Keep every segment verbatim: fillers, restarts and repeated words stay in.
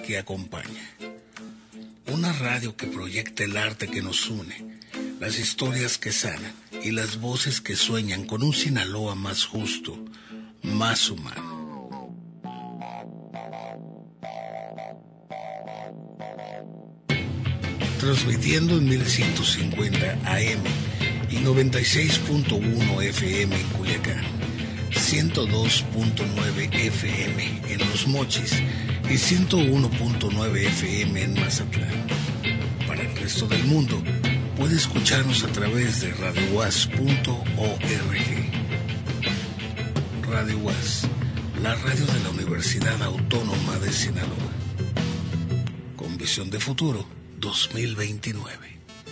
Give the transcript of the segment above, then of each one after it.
que acompaña. Una radio que proyecta el arte que nos une, las historias que sanan y las voces que sueñan con un Sinaloa más justo, más humano. Transmitiendo en mil ciento cincuenta A M y noventa y seis punto uno F M en Culiacán, ciento dos punto nueve F M en Los Mochis y ciento uno punto nueve F M en Mazatlán. Para el resto del mundo, puede escucharnos a través de radio u a s punto org. Radio U A S, la radio de la Universidad Autónoma de Sinaloa. Con visión de futuro dos mil veintinueve.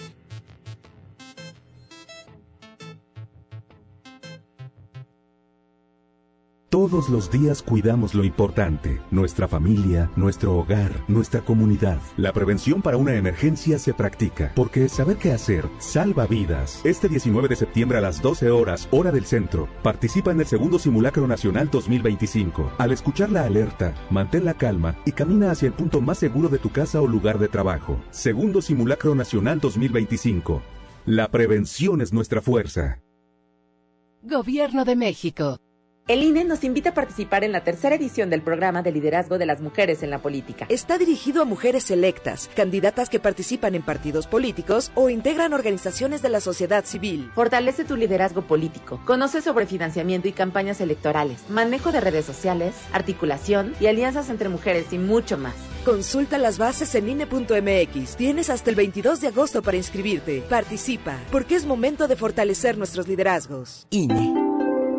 Todos los días cuidamos lo importante, nuestra familia, nuestro hogar, nuestra comunidad. La prevención para una emergencia se practica, porque saber qué hacer salva vidas. Este diecinueve de septiembre a las doce horas, hora del centro, participa en el segundo Simulacro Nacional dos mil veinticinco. Al escuchar la alerta, mantén la calma y camina hacia el punto más seguro de tu casa o lugar de trabajo. Segundo Simulacro Nacional dos mil veinticinco. La prevención es nuestra fuerza. Gobierno de México. El I N E nos invita a participar en la tercera edición del programa de liderazgo de las mujeres en la política. Está dirigido a mujeres electas, candidatas que participan en partidos políticos o integran organizaciones de la sociedad civil. Fortalece tu liderazgo político. Conoce sobre financiamiento y campañas electorales, manejo de redes sociales, articulación y alianzas entre mujeres y mucho más. Consulta las bases en I N E punto M X. Tienes hasta el veintidós de agosto para inscribirte. Participa, porque es momento de fortalecer nuestros liderazgos. I N E.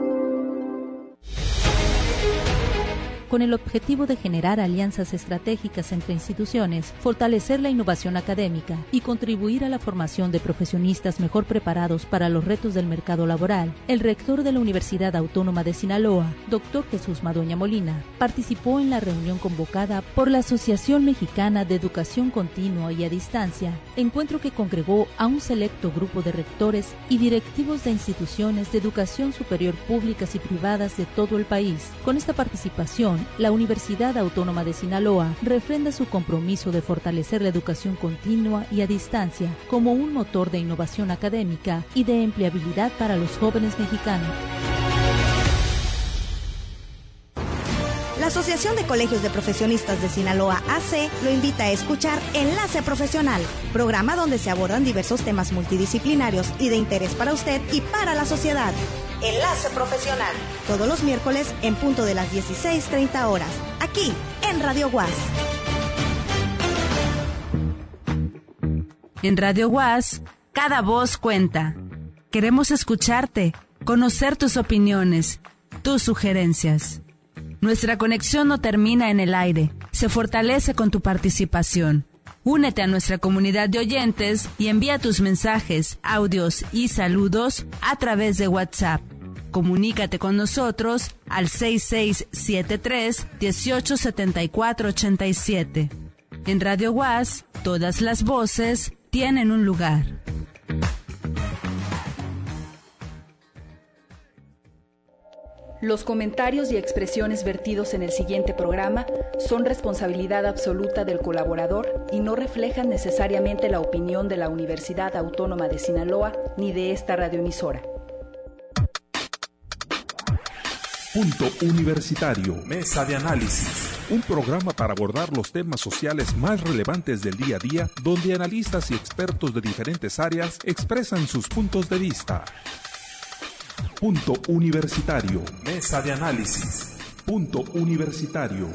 Con el objetivo de generar alianzas estratégicas entre instituciones, fortalecer la innovación académica y contribuir a la formación de profesionistas mejor preparados para los retos del mercado laboral, el rector de la Universidad Autónoma de Sinaloa, doctor Jesús Madueña Molina, participó en la reunión convocada por la Asociación Mexicana de Educación Continua y a Distancia, encuentro que congregó a un selecto grupo de rectores y directivos de instituciones de educación superior públicas y privadas de todo el país. Con esta participación, la Universidad Autónoma de Sinaloa refrenda su compromiso de fortalecer la educación continua y a distancia como un motor de innovación académica y de empleabilidad para los jóvenes mexicanos. La Asociación de Colegios de Profesionistas de Sinaloa A C lo invita a escuchar Enlace Profesional, programa donde se abordan diversos temas multidisciplinarios y de interés para usted y para la sociedad. Enlace Profesional, todos los miércoles en punto de las dieciséis treinta horas, aquí en Radio U A S. En Radio U A S, cada voz cuenta. Queremos escucharte, conocer tus opiniones, tus sugerencias. Nuestra conexión no termina en el aire, se fortalece con tu participación. Únete a nuestra comunidad de oyentes y envía tus mensajes, audios y saludos a través de WhatsApp. Comunícate con nosotros al seis seis siete tres, uno ocho siete cuatro ocho siete. En Radio U A S, todas las voces tienen un lugar. Los comentarios y expresiones vertidos en el siguiente programa son responsabilidad absoluta del colaborador y no reflejan necesariamente la opinión de la Universidad Autónoma de Sinaloa ni de esta radioemisora. Punto Universitario, Mesa de Análisis. Un programa para abordar los temas sociales más relevantes del día a día, donde analistas y expertos de diferentes áreas expresan sus puntos de vista. Punto Universitario, Mesa de Análisis. Punto Universitario.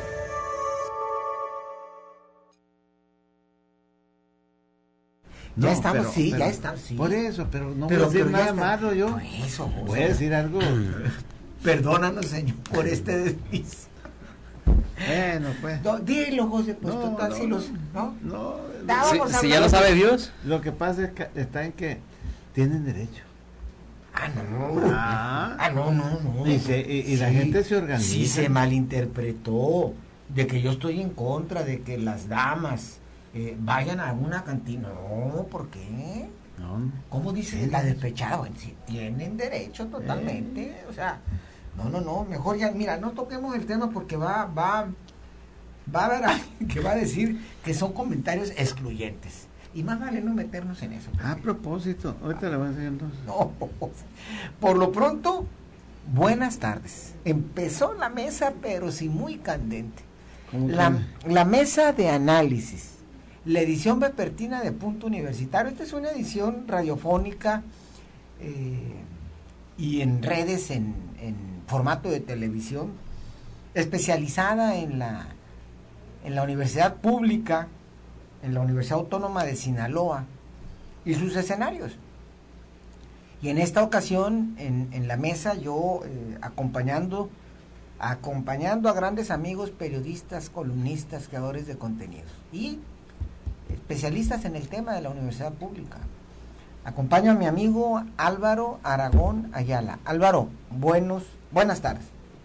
Ya No, estamos, pero, sí, pero, ya estamos, sí. Por eso, pero no pero, voy a decir pero nada está, malo yo. Por eso, José. Voy a decir algo. Perdónanos, Señor, por este desliz. Bueno, pues. No, dilo, José, pues no, total, no, si los. ¿No? No. Dábamos si, si ya lo sabe Dios. Lo que pasa es que está en que tienen derecho. Ah, no. Ah, ah no, no, no. Y, se, y, y sí, la gente se organiza. Sí, se malinterpretó. De que yo estoy en contra de que las damas eh, vayan a una cantina. No, ¿por qué? No. ¿Cómo dice sí, la despechada? Bueno, sí, tienen derecho totalmente. Eh. O sea, no, no, no. Mejor ya, mira, no toquemos el tema porque va, va, va a haber alguien que va a decir que son comentarios excluyentes. Y más vale no meternos en eso. A propósito, ahorita le voy a decir entonces. No, por lo pronto, buenas tardes. Empezó la mesa, pero sí muy candente. La, la mesa de análisis, la edición vespertina de Punto Universitario. Esta es una edición radiofónica eh, y en redes, en, en formato de televisión, especializada en la, en la universidad pública, en la Universidad Autónoma de Sinaloa y sus escenarios. Y en esta ocasión, en, en la mesa, yo eh, acompañando, acompañando a grandes amigos, periodistas, columnistas, creadores de contenidos y especialistas en el tema de la universidad pública. Acompaño a mi amigo Álvaro Aragón Ayala. Álvaro, buenos, buenas tardes.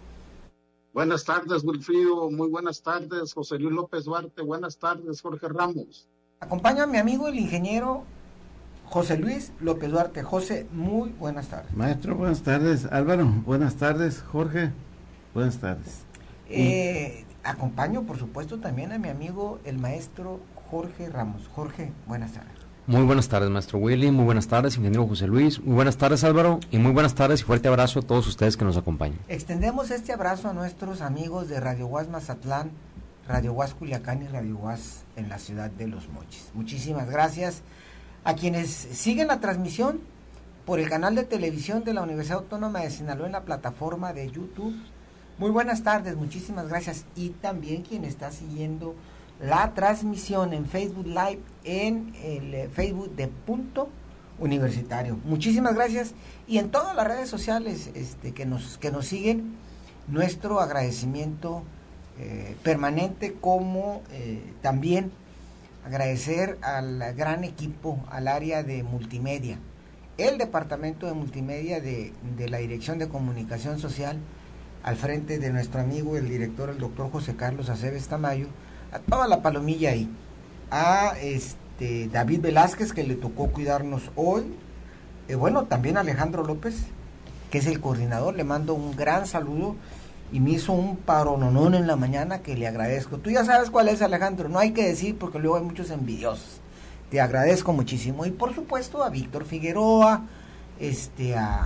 Buenas tardes, Wilfrido. Muy buenas tardes, José Luis López Duarte. Buenas tardes, Jorge Ramos. Acompaño a mi amigo el ingeniero José Luis López Duarte. José, muy buenas tardes. Maestro, buenas tardes. Álvaro, buenas tardes. Jorge, buenas tardes. Eh, acompaño, por supuesto, también a mi amigo el maestro Jorge Ramos. Jorge, buenas tardes. Muy buenas tardes, maestro Willy, muy buenas tardes, ingeniero José Luis, muy buenas tardes, Álvaro, y muy buenas tardes y fuerte abrazo a todos ustedes que nos acompañan. Extendemos este abrazo a nuestros amigos de Radio Guas Mazatlán, Radio Guas Culiacán y Radio Guas en la ciudad de Los Mochis. Muchísimas gracias a quienes siguen la transmisión por el canal de televisión de la Universidad Autónoma de Sinaloa en la plataforma de YouTube. Muy buenas tardes, muchísimas gracias. Y también quien está siguiendo la transmisión en Facebook Live, en el Facebook de Punto Universitario. Muchísimas gracias. Y en todas las redes sociales este, que, nos, que nos siguen, nuestro agradecimiento eh, permanente, como eh, también agradecer al gran equipo, al área de multimedia, el departamento de multimedia de, de la Dirección de Comunicación Social, al frente de nuestro amigo, el director, el doctor José Carlos Aceves Tamayo, a toda la palomilla ahí, a este David Velázquez, que le tocó cuidarnos hoy, eh, bueno, también a Alejandro López, que es el coordinador, le mando un gran saludo, y me hizo un parononón en la mañana que le agradezco. Tú ya sabes cuál es, Alejandro, no hay que decir porque luego hay muchos envidiosos. Te agradezco muchísimo. Y por supuesto a Víctor Figueroa, este a,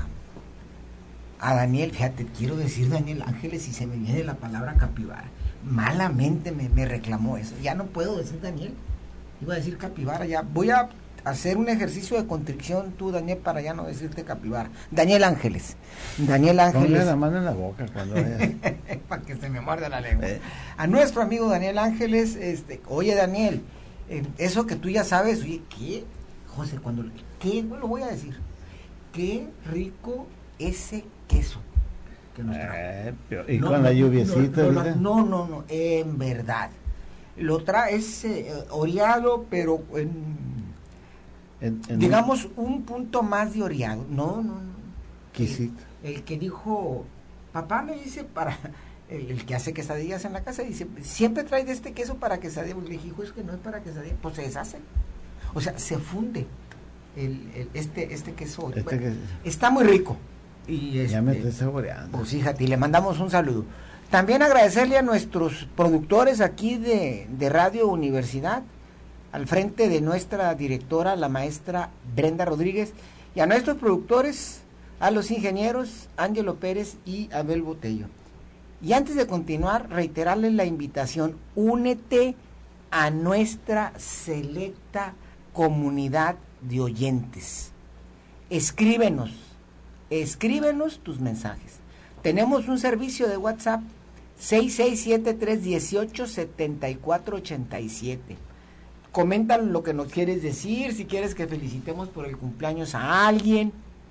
a Daniel, fíjate, quiero decir Daniel Ángeles y se me viene la palabra capibara. Malamente me, me reclamó eso. Ya no puedo decir Daniel, iba a decir capibara, ya voy a hacer un ejercicio de contrición tú, Daniel, para ya no decirte capibara. Daniel Ángeles. Daniel Ángeles. Ponle la mano en la boca cuando vayas. Para que se me muerda la lengua. ¿Eh? A nuestro amigo Daniel Ángeles, este, oye Daniel, eh, eso que tú ya sabes, oye, ¿qué? José, cuando, ¿qué? No lo voy a decir. Qué rico ese queso que nos trae. Eh, y no, con no, la lluviecita. No, no, no, no, no, en verdad. Lo trae, es eh, oreado, pero en... En, en digamos un... un punto más de oreado. No, no, no. Quisito. El, el que dijo, papá me dice para, el, el que hace quesadillas en la casa, dice, siempre trae de este queso para quesadillas. Le dije, hijo, es que no es para quesadillas, pues se deshace. O sea, se funde el, el, este, este queso. Este bueno, que... Está muy rico. Y este, ya me estoy saboreando. Pues fíjate, y le mandamos un saludo. También agradecerle a nuestros productores aquí de, de Radio Universidad, al frente de nuestra directora, la maestra Brenda Rodríguez, y a nuestros productores, a los ingenieros Ángelo Pérez y Abel Botello. Y antes de continuar, reiterarles la invitación, únete a nuestra selecta comunidad de oyentes. Escríbenos, escríbenos tus mensajes. Tenemos un servicio de WhatsApp, seis seis siete tres uno ocho siete cuatro ocho siete. Comentan lo que nos quieres decir, si quieres que felicitemos por el cumpleaños a alguien,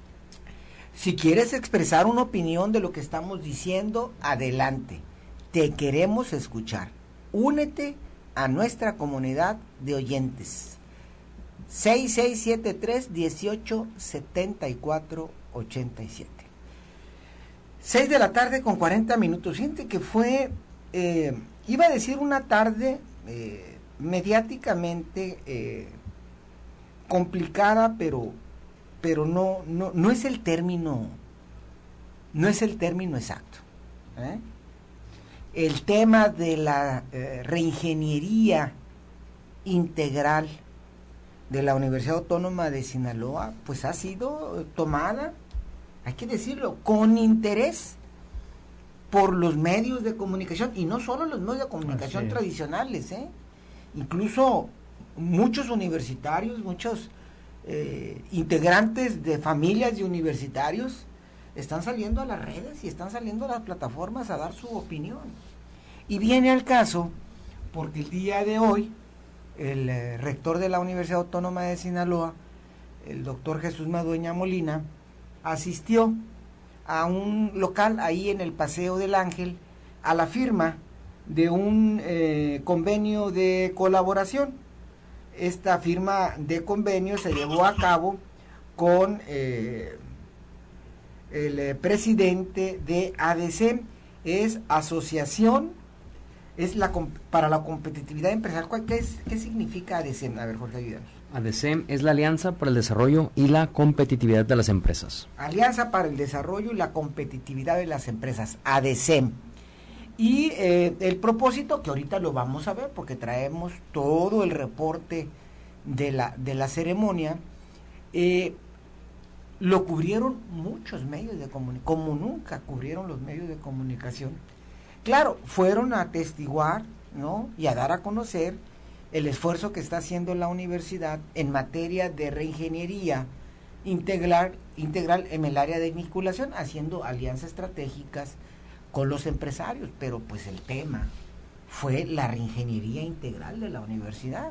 si quieres expresar una opinión de lo que estamos diciendo, adelante, te queremos escuchar. Únete a nuestra comunidad de oyentes. seis seis siete tres uno ocho siete cuatro ocho siete. seis de la tarde con cuarenta minutos. Siente que fue, eh, iba a decir una tarde... Eh, mediáticamente eh, complicada, pero pero no no no es el término no es el término exacto, ¿eh? el tema de la eh, reingeniería integral de la Universidad Autónoma de Sinaloa, pues ha sido tomada, hay que decirlo, con interés por los medios de comunicación, y no solo los medios de comunicación tradicionales, ¿eh? Incluso muchos universitarios, muchos eh, integrantes de familias de universitarios están saliendo a las redes y están saliendo a las plataformas a dar su opinión. Y viene al caso porque el día de hoy el eh, rector de la Universidad Autónoma de Sinaloa, el doctor Jesús Madueña Molina, asistió a un local ahí en el Paseo del Ángel a la firma de un eh, convenio de colaboración. Esta firma de convenio se llevó a cabo con eh, el eh, presidente de ADECEM, es Asociación, es la para la Competitividad Empresarial. ¿Qué, es, qué significa ADECEM? A ver, Jorge, ayúdanos. ADECEM es la Alianza para el Desarrollo y la Competitividad de las Empresas. Alianza para el Desarrollo y la Competitividad de las Empresas, ADECEM. Y eh, el propósito, que ahorita lo vamos a ver porque traemos todo el reporte de la, de la ceremonia, eh, lo cubrieron muchos medios de comunicación, como nunca cubrieron los medios de comunicación. Claro, fueron a atestiguar, ¿no?, y a dar a conocer el esfuerzo que está haciendo la universidad en materia de reingeniería integral, integral en el área de vinculación, haciendo alianzas estratégicas con los empresarios, pero pues el tema fue la reingeniería integral de la universidad.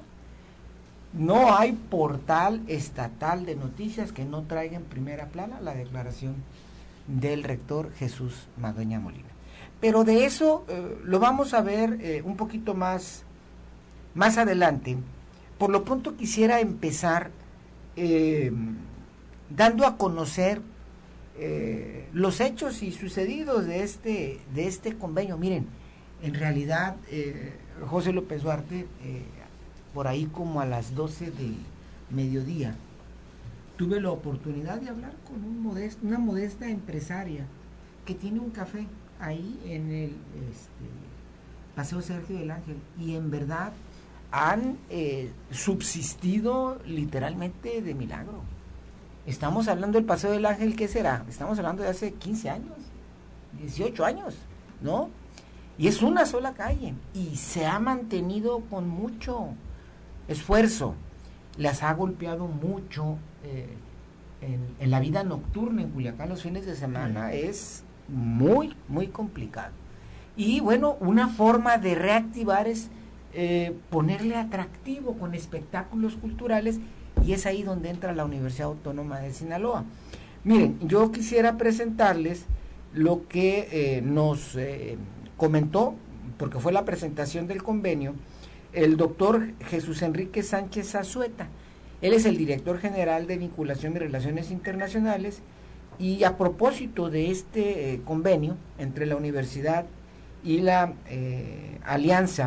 No hay portal estatal de noticias que no traiga en primera plana la declaración del rector Jesús Madueña Molina. Pero de eso eh, lo vamos a ver eh, un poquito más, más adelante. Por lo pronto quisiera empezar eh, dando a conocer eh, los hechos y sucedidos de este, de este convenio. Miren, en realidad, eh, José López Duarte, eh, por ahí como a las doce del mediodía, tuve la oportunidad de hablar con un modest, una modesta empresaria que tiene un café ahí en el este, Paseo Sergio del Ángel, y en verdad han eh, subsistido literalmente de milagro. Estamos hablando del Paseo del Ángel, ¿qué será? Estamos hablando de hace quince años, dieciocho años, ¿no? Y es una sola calle, y se ha mantenido con mucho esfuerzo. Las ha golpeado mucho eh, en, en la vida nocturna en Culiacán los fines de semana, es muy, muy complicado. Y bueno, una forma de reactivar es eh, ponerle atractivo con espectáculos culturales, y es ahí donde entra la Universidad Autónoma de Sinaloa. Miren, yo quisiera presentarles lo que eh, nos eh, comentó, porque fue la presentación del convenio, el doctor Jesús Enrique Sánchez Azueta. Él es el director general de Vinculación y Relaciones Internacionales, y a propósito de este eh, convenio entre la universidad y la eh, Alianza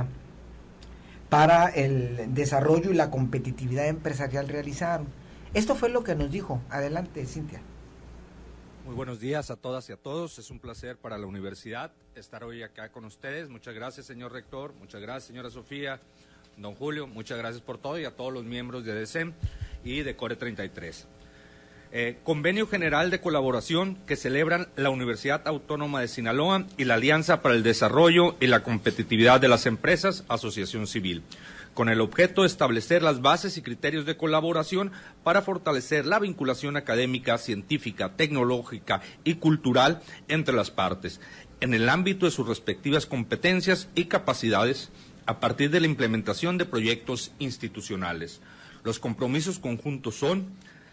para el Desarrollo y la Competitividad Empresarial realizaron. Esto fue lo que nos dijo. Adelante, Cintia. Muy buenos días a todas y a todos. Es un placer para la universidad estar hoy acá con ustedes. Muchas gracias, señor rector. Muchas gracias, señora Sofía, don Julio. Muchas gracias por todo, y a todos los miembros de ADECEM y de Core treinta y tres. Eh, Convenio General de Colaboración que celebran la Universidad Autónoma de Sinaloa y la Alianza para el Desarrollo y la Competitividad de las Empresas, Asociación Civil, con el objeto de establecer las bases y criterios de colaboración para fortalecer la vinculación académica, científica, tecnológica y cultural entre las partes, en el ámbito de sus respectivas competencias y capacidades, a partir de la implementación de proyectos institucionales. Los compromisos conjuntos son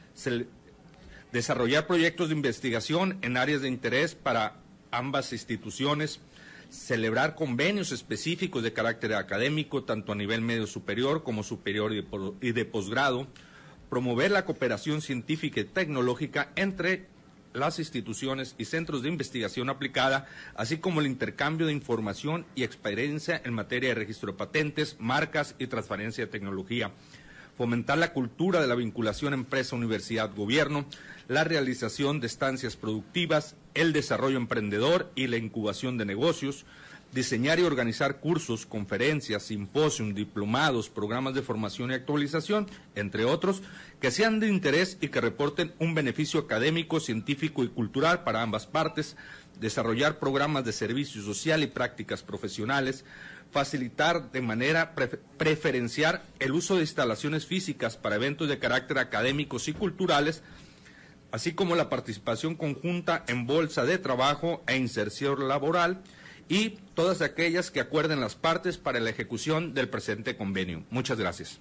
desarrollar proyectos de investigación en áreas de interés para ambas instituciones, celebrar convenios específicos de carácter académico, tanto a nivel medio superior como superior y de posgrado, promover la cooperación científica y tecnológica entre las instituciones y centros de investigación aplicada, así como el intercambio de información y experiencia en materia de registro de patentes, marcas y transferencia de tecnología, fomentar la cultura de la vinculación empresa-universidad-gobierno, la realización de estancias productivas, el desarrollo emprendedor y la incubación de negocios, diseñar y organizar cursos, conferencias, simposios, diplomados, programas de formación y actualización, entre otros, que sean de interés y que reporten un beneficio académico, científico y cultural para ambas partes, desarrollar programas de servicio social y prácticas profesionales, facilitar de manera pre preferencial el uso de instalaciones físicas para eventos de carácter académicos y culturales, así como la participación conjunta en bolsa de trabajo e inserción laboral, y todas aquellas que acuerden las partes para la ejecución del presente convenio. Muchas gracias.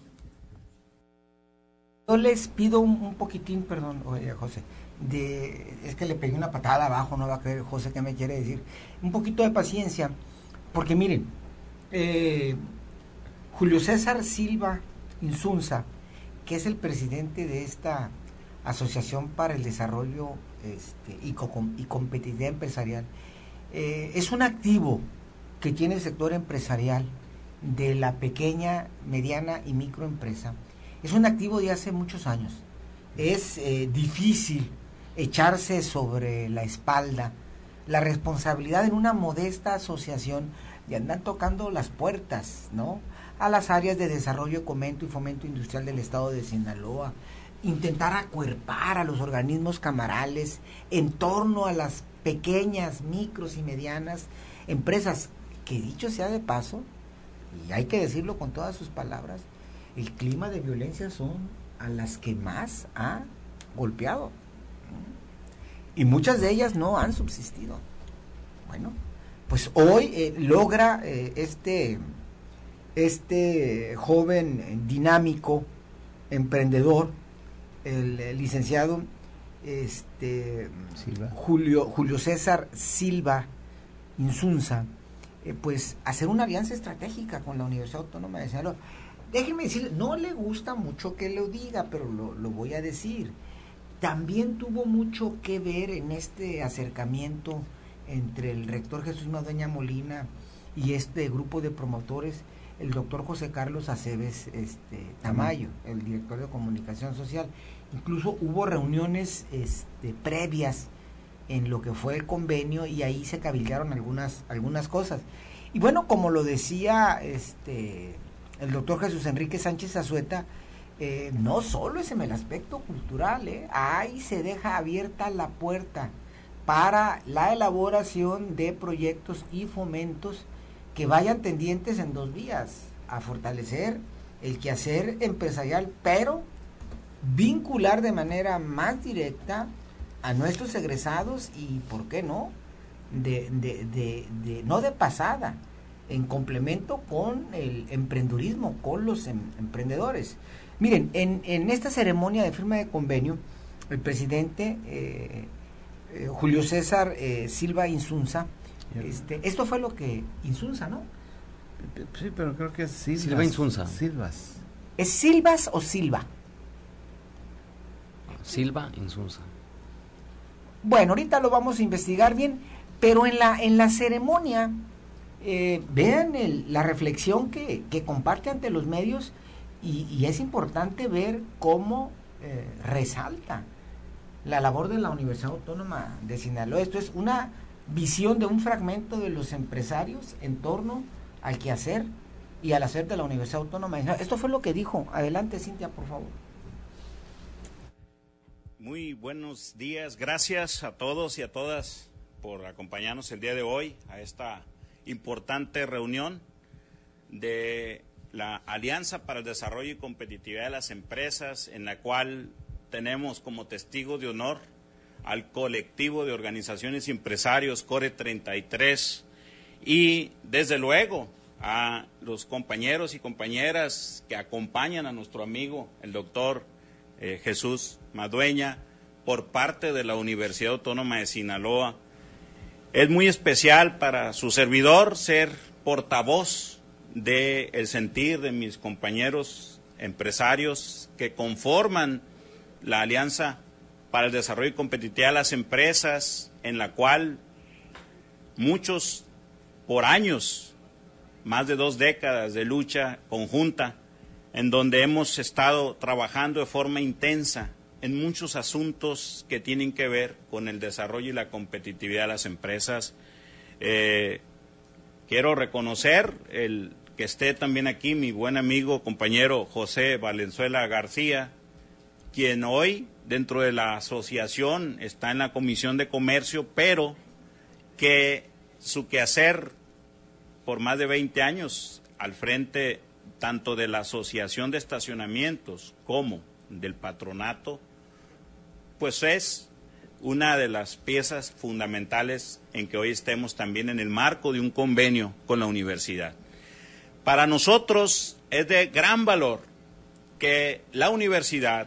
Yo les pido un, un poquitín, perdón, oye, José, de, es que le pegué una patada abajo, no va a creer José qué me quiere decir, un poquito de paciencia, porque miren, eh, Julio César Silva Insunza, que es el presidente de esta Asociación para el Desarrollo este, y, y Competitividad Empresarial, Eh, es un activo que tiene el sector empresarial de la pequeña, mediana y microempresa. Es un activo de hace muchos años. Es eh, difícil echarse sobre la espalda la responsabilidad en una modesta asociación de andar tocando las puertas, ¿no?, a las áreas de desarrollo, fomento y fomento industrial del estado de Sinaloa, intentar acuerpar a los organismos camarales en torno a las pequeñas, micros y medianas empresas, que dicho sea de paso, y hay que decirlo con todas sus palabras, el clima de violencia son a las que más ha golpeado, y muchas de ellas no han subsistido. Bueno, pues hoy eh, logra eh, este, este joven dinámico, emprendedor, el, el licenciado este Silva. Julio Julio César Silva Insunza, eh, pues hacer una alianza estratégica con la Universidad Autónoma de Sinaloa. Déjenme decir, no le gusta mucho que lo diga, pero lo, lo voy a decir. También tuvo mucho que ver en este acercamiento entre el rector Jesús Madueña Molina y este grupo de promotores, el doctor José Carlos Aceves este, Tamayo, el director de comunicación social. Incluso hubo reuniones este, previas en lo que fue el convenio, y ahí se cabildearon algunas, algunas cosas. Y bueno, como lo decía este, el doctor Jesús Enrique Sánchez Azueta, eh, no solo es en el aspecto cultural, eh, ahí se deja abierta la puerta para la elaboración de proyectos y fomentos que vayan tendientes en dos vías: a fortalecer el quehacer empresarial, pero vincular de manera más directa a nuestros egresados y, ¿por qué no?, de, de, de, de no de pasada, en complemento con el emprendurismo, con los em, emprendedores. Miren, en, en esta ceremonia de firma de convenio, el presidente eh, eh, Julio César eh, Silva Insunza, este, esto fue lo que Insunza, ¿no? Sí, pero creo que es Silvas. Silva Insunza. Silvas. ¿Es Silvas o Silva? Silva Insunza. Bueno, ahorita lo vamos a investigar bien, pero en la en la ceremonia, eh, vean el, la reflexión que, que comparte ante los medios, y, y es importante ver cómo eh, resalta la labor de la Universidad Autónoma de Sinaloa. Esto es una visión de un fragmento de los empresarios en torno al quehacer y al hacer de la Universidad Autónoma de Sinaloa. Esto fue lo que dijo. Adelante, Cintia, por favor. Muy buenos días, gracias a todos y a todas por acompañarnos el día de hoy a esta importante reunión de la Alianza para el Desarrollo y Competitividad de las Empresas, en la cual tenemos como testigo de honor al colectivo de organizaciones y empresarios Core treinta y tres, y desde luego a los compañeros y compañeras que acompañan a nuestro amigo el doctor Eh, Jesús Madueña por parte de la Universidad Autónoma de Sinaloa. Es muy especial para su servidor ser portavoz del sentir de mis compañeros empresarios que conforman la Alianza para el Desarrollo y Competitividad de las Empresas, en la cual muchos por años, más de dos décadas de lucha conjunta, en donde hemos estado trabajando de forma intensa en muchos asuntos que tienen que ver con el desarrollo y la competitividad de las empresas. Eh, Quiero reconocer el que esté también aquí mi buen amigo, compañero José Valenzuela García, quien hoy dentro de la asociación está en la Comisión de Comercio, pero que su quehacer por más de veinte años al frente tanto de la Asociación de Estacionamientos como del patronato, pues es una de las piezas fundamentales en que hoy estemos también en el marco de un convenio con la universidad. Para nosotros es de gran valor que la universidad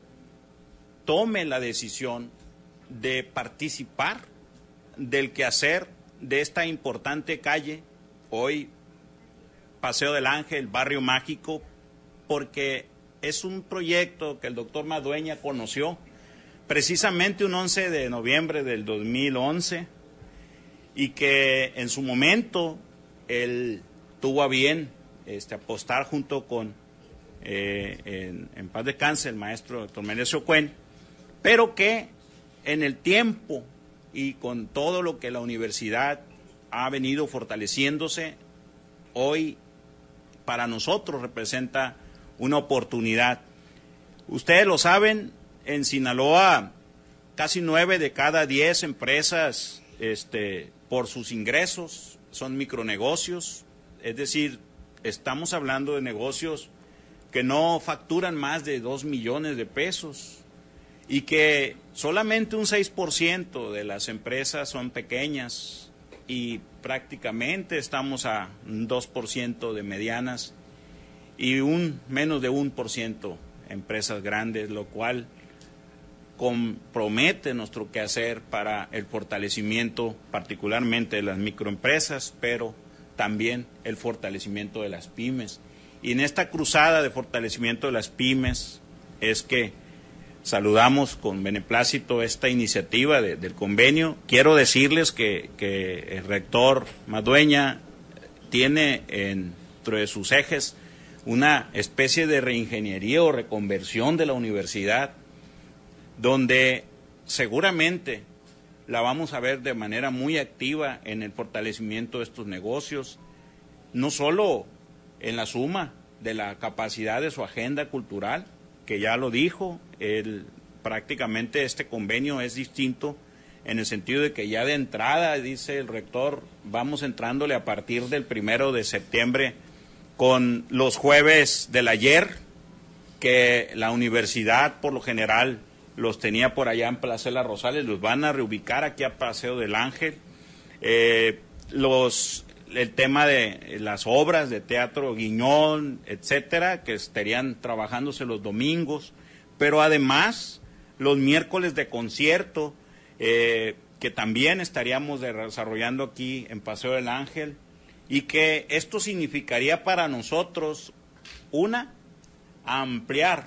tome la decisión de participar del quehacer de esta importante calle, hoy Paseo del Ángel, Barrio Mágico, porque es un proyecto que el doctor Madueña conoció precisamente un once de noviembre del dos mil once y que en su momento él tuvo a bien este, apostar junto con, eh, en, en paz descanse, el maestro doctor Menecio Cuen, pero que en el tiempo y con todo lo que la universidad ha venido fortaleciéndose, hoy para nosotros representa una oportunidad. Ustedes lo saben, en Sinaloa casi nueve de cada diez empresas este, por sus ingresos son micronegocios, es decir, estamos hablando de negocios que no facturan más de dos millones de pesos y que solamente un seis por ciento de las empresas son pequeñas y prácticamente estamos a un dos por ciento de medianas y un menos de un por ciento empresas grandes, lo cual compromete nuestro quehacer para el fortalecimiento particularmente de las microempresas, pero también el fortalecimiento de las pymes. Y en esta cruzada de fortalecimiento de las pymes es que saludamos con beneplácito esta iniciativa de, del convenio. Quiero decirles que, que el rector Madueña tiene dentro de sus ejes una especie de reingeniería o reconversión de la universidad, donde seguramente la vamos a ver de manera muy activa en el fortalecimiento de estos negocios, no solo en la suma de la capacidad de su agenda cultural, que ya lo dijo, el, prácticamente este convenio es distinto en el sentido de que ya de entrada, dice el rector, vamos entrándole a partir del primero de septiembre con los jueves del ayer, que la universidad por lo general los tenía por allá en Plaza de las Rosales, los van a reubicar aquí a Paseo del Ángel, eh, los el tema de las obras de teatro Guiñón, etcétera, que estarían trabajándose los domingos, pero además los miércoles de concierto, eh, que también estaríamos desarrollando aquí en Paseo del Ángel, y que esto significaría para nosotros, una, ampliar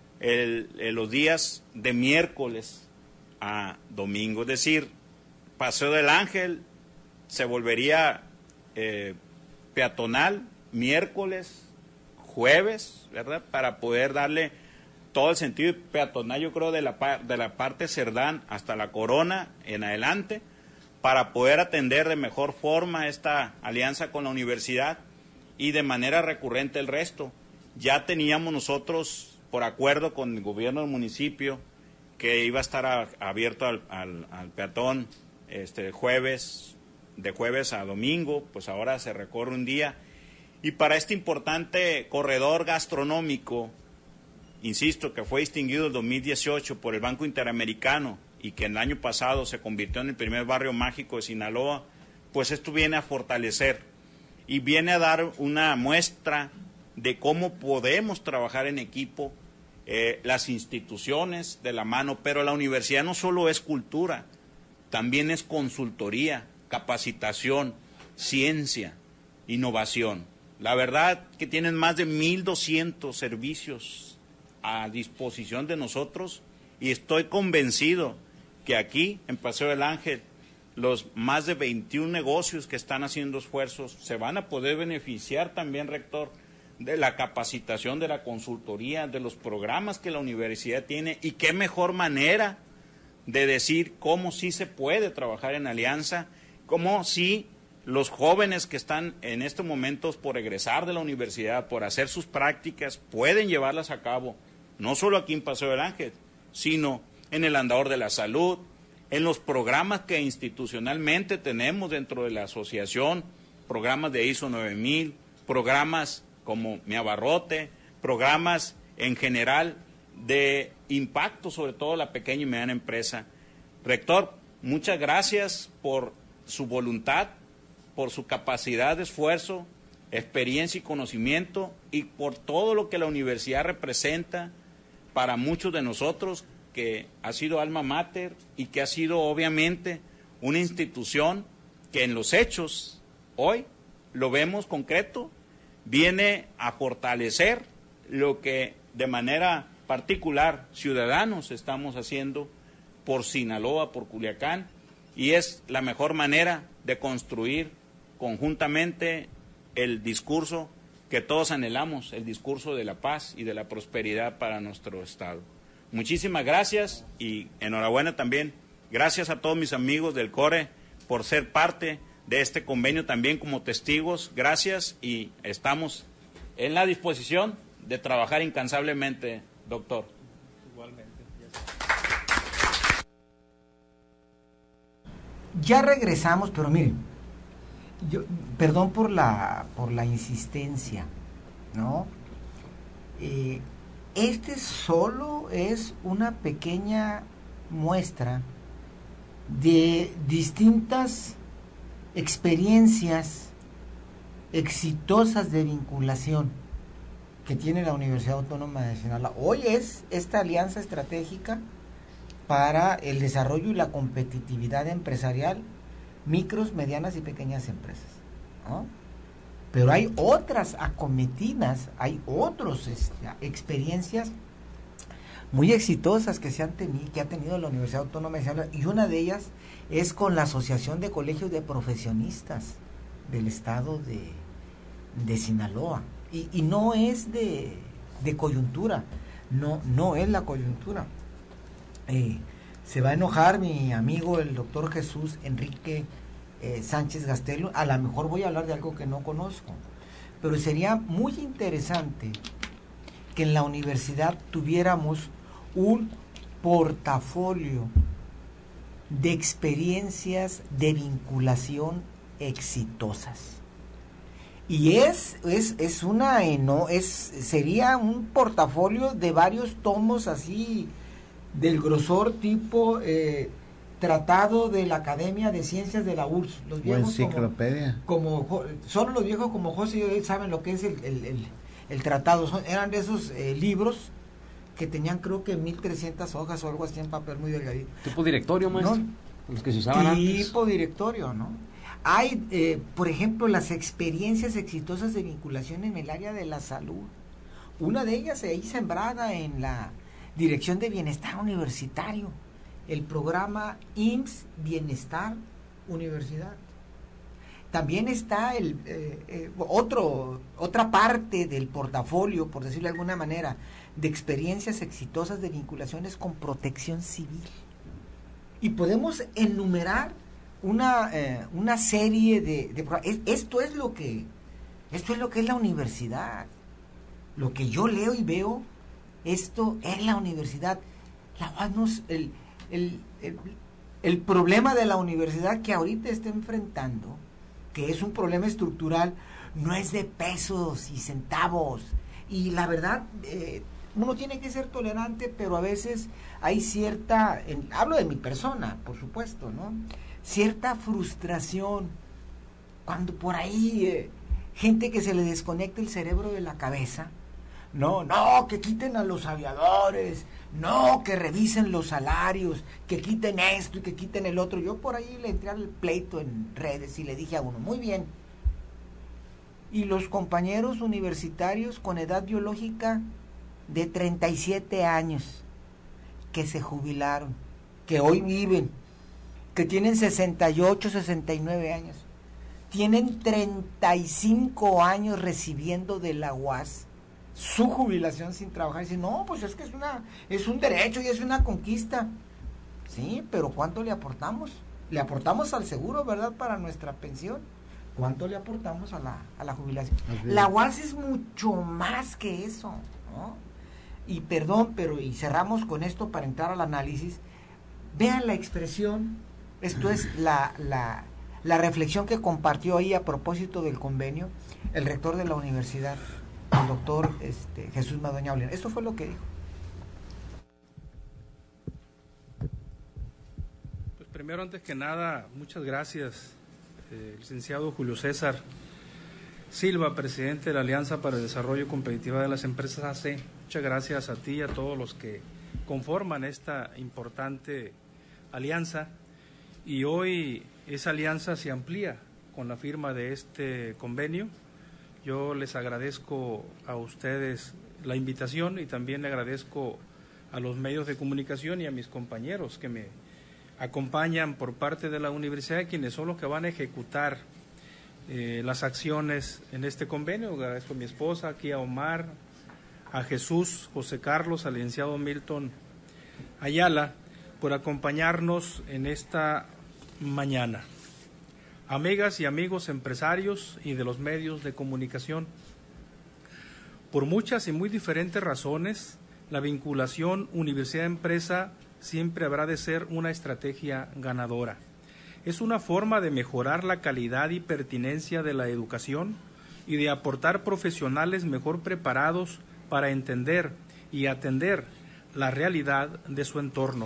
el, el, los días de miércoles a domingo, es decir, Paseo del Ángel se volvería Eh, peatonal miércoles, jueves, ¿verdad? Para poder darle todo el sentido peatonal, yo creo, de la, de la parte Cerdán hasta la Corona en adelante, para poder atender de mejor forma esta alianza con la universidad y de manera recurrente el resto. Ya teníamos nosotros, por acuerdo con el gobierno del municipio, que iba a estar a, abierto al, al, al peatón este jueves, de jueves a domingo, pues ahora se recorre un día. Y para este importante corredor gastronómico, insisto, que fue distinguido en dos mil dieciocho por el Banco Interamericano y que el año pasado se convirtió en el primer barrio mágico de Sinaloa, pues esto viene a fortalecer y viene a dar una muestra de cómo podemos trabajar en equipo, eh, las instituciones de la mano, pero la universidad no solo es cultura, también es consultoría, capacitación, ciencia, innovación. La verdad que tienen más de mil doscientos servicios a disposición de nosotros y estoy convencido que aquí en Paseo del Ángel los más de veintiún negocios que están haciendo esfuerzos se van a poder beneficiar también, rector, de la capacitación, de la consultoría, de los programas que la universidad tiene y qué mejor manera de decir cómo sí se puede trabajar en alianza, cómo sí los jóvenes que están en estos momentos por egresar de la universidad, por hacer sus prácticas, pueden llevarlas a cabo, no solo aquí en Paseo del Ángel, sino en el Andador de la Salud, en los programas que institucionalmente tenemos dentro de la asociación, programas de I S O nueve mil, programas como Mi Abarrote, programas en general de impacto, sobre todo la pequeña y mediana empresa. Rector, muchas gracias por su voluntad, por su capacidad de esfuerzo, experiencia y conocimiento, y por todo lo que la universidad representa para muchos de nosotros, que ha sido alma mater y que ha sido obviamente una institución que en los hechos hoy lo vemos concreto, viene a fortalecer lo que de manera particular ciudadanos estamos haciendo por Sinaloa, por Culiacán, y es la mejor manera de construir conjuntamente el discurso que todos anhelamos, el discurso de la paz y de la prosperidad para nuestro Estado. Muchísimas gracias y enhorabuena también. Gracias a todos mis amigos del CORE por ser parte de este convenio también como testigos. Gracias y estamos en la disposición de trabajar incansablemente, doctor. Igualmente. Ya regresamos, pero miren, yo, perdón por la por la insistencia, ¿no? Eh, este solo es una pequeña muestra de distintas experiencias exitosas de vinculación que tiene la Universidad Autónoma de Sinaloa. Hoy es esta alianza estratégica para el desarrollo y la competitividad empresarial, micros, medianas y pequeñas empresas, ¿no? Pero hay otras acometidas, hay otras este, experiencias muy exitosas que se han tenido, que ha tenido la Universidad Autónoma de Sinaloa, y una de ellas es con la Asociación de Colegios de Profesionistas del Estado de, de Sinaloa, y, y no es de, de coyuntura, no, no es la coyuntura. Eh, se va a enojar mi amigo el doctor Jesús Enrique eh, Sánchez Gastelo, a lo mejor voy a hablar de algo que no conozco, pero sería muy interesante que en la universidad tuviéramos un portafolio de experiencias de vinculación exitosas. Y es es es una no es sería un portafolio de varios tomos así del grosor tipo eh, Tratado de la Academia de Ciencias de la U R S S. Los viejos enciclopedia. Como, como solo los viejos como José y yo saben lo que es el, el, el, el tratado. Son, eran de esos eh, libros que tenían creo que mil trescientas hojas o algo así en papel muy delgadito. ¿Tipo directorio, maestro? ¿No? Los que se usaban antes. Tipo directorio, ¿no? Hay, eh, por ejemplo, las experiencias exitosas de vinculación en el área de la salud. Una de ellas ahí sembrada en la Dirección de Bienestar Universitario, el programa I M S S Bienestar Universidad. También está el eh, eh, otro otra parte del portafolio, por decirlo de alguna manera, de experiencias exitosas de vinculaciones con protección civil. Y podemos enumerar una eh, una serie de, de es, esto es lo que esto es lo que es la universidad. Lo que yo leo y veo, esto es la universidad. La U A S nos, el, el, el, el problema de la universidad que ahorita está enfrentando, que es un problema estructural, no es de pesos y centavos. Y la verdad, eh, uno tiene que ser tolerante, pero a veces hay cierta, en, hablo de mi persona, por supuesto, ¿no? Cierta frustración cuando por ahí eh, gente que se le desconecta el cerebro de la cabeza. No, no, que quiten a los aviadores, no, que revisen los salarios, que quiten esto y que quiten el otro. Yo por ahí le entré al pleito en redes y le dije a uno, muy bien, y los compañeros universitarios con edad biológica de treinta y siete años, que se jubilaron, que hoy viven, que tienen sesenta y ocho, sesenta y nueve años, tienen treinta y cinco años recibiendo de la U A S su jubilación sin trabajar. Y dicen, no, pues es que es una es un derecho y es una conquista. Sí, pero ¿cuánto le aportamos? Le aportamos al seguro, ¿verdad? Para nuestra pensión. ¿cuánto le aportamos a la, a la jubilación? La U A S es mucho más que eso, ¿no? Y perdón, pero y cerramos con esto para entrar al análisis. Vean la expresión, esto es la, la, la reflexión que compartió ahí a propósito del convenio el rector de la universidad, el doctor este, Jesús Madueña Olina. Esto fue lo que dijo. Pues primero, antes que nada, muchas gracias, eh, licenciado Julio César Silva, presidente de la Alianza para el Desarrollo Competitivo de las Empresas A C. Muchas gracias a ti y a todos los que conforman esta importante alianza. Y hoy esa alianza se amplía con la firma de este convenio. Yo les agradezco a ustedes la invitación y también le agradezco a los medios de comunicación y a mis compañeros que me acompañan por parte de la universidad, quienes son los que van a ejecutar eh, las acciones en este convenio. Agradezco a mi esposa, aquí a Omar, a Jesús, José Carlos, al licenciado Milton Ayala, por acompañarnos en esta mañana. Amigas y amigos empresarios y de los medios de comunicación, por muchas y muy diferentes razones, la vinculación universidad-empresa siempre habrá de ser una estrategia ganadora. Es una forma de mejorar la calidad y pertinencia de la educación y de aportar profesionales mejor preparados para entender y atender la realidad de su entorno.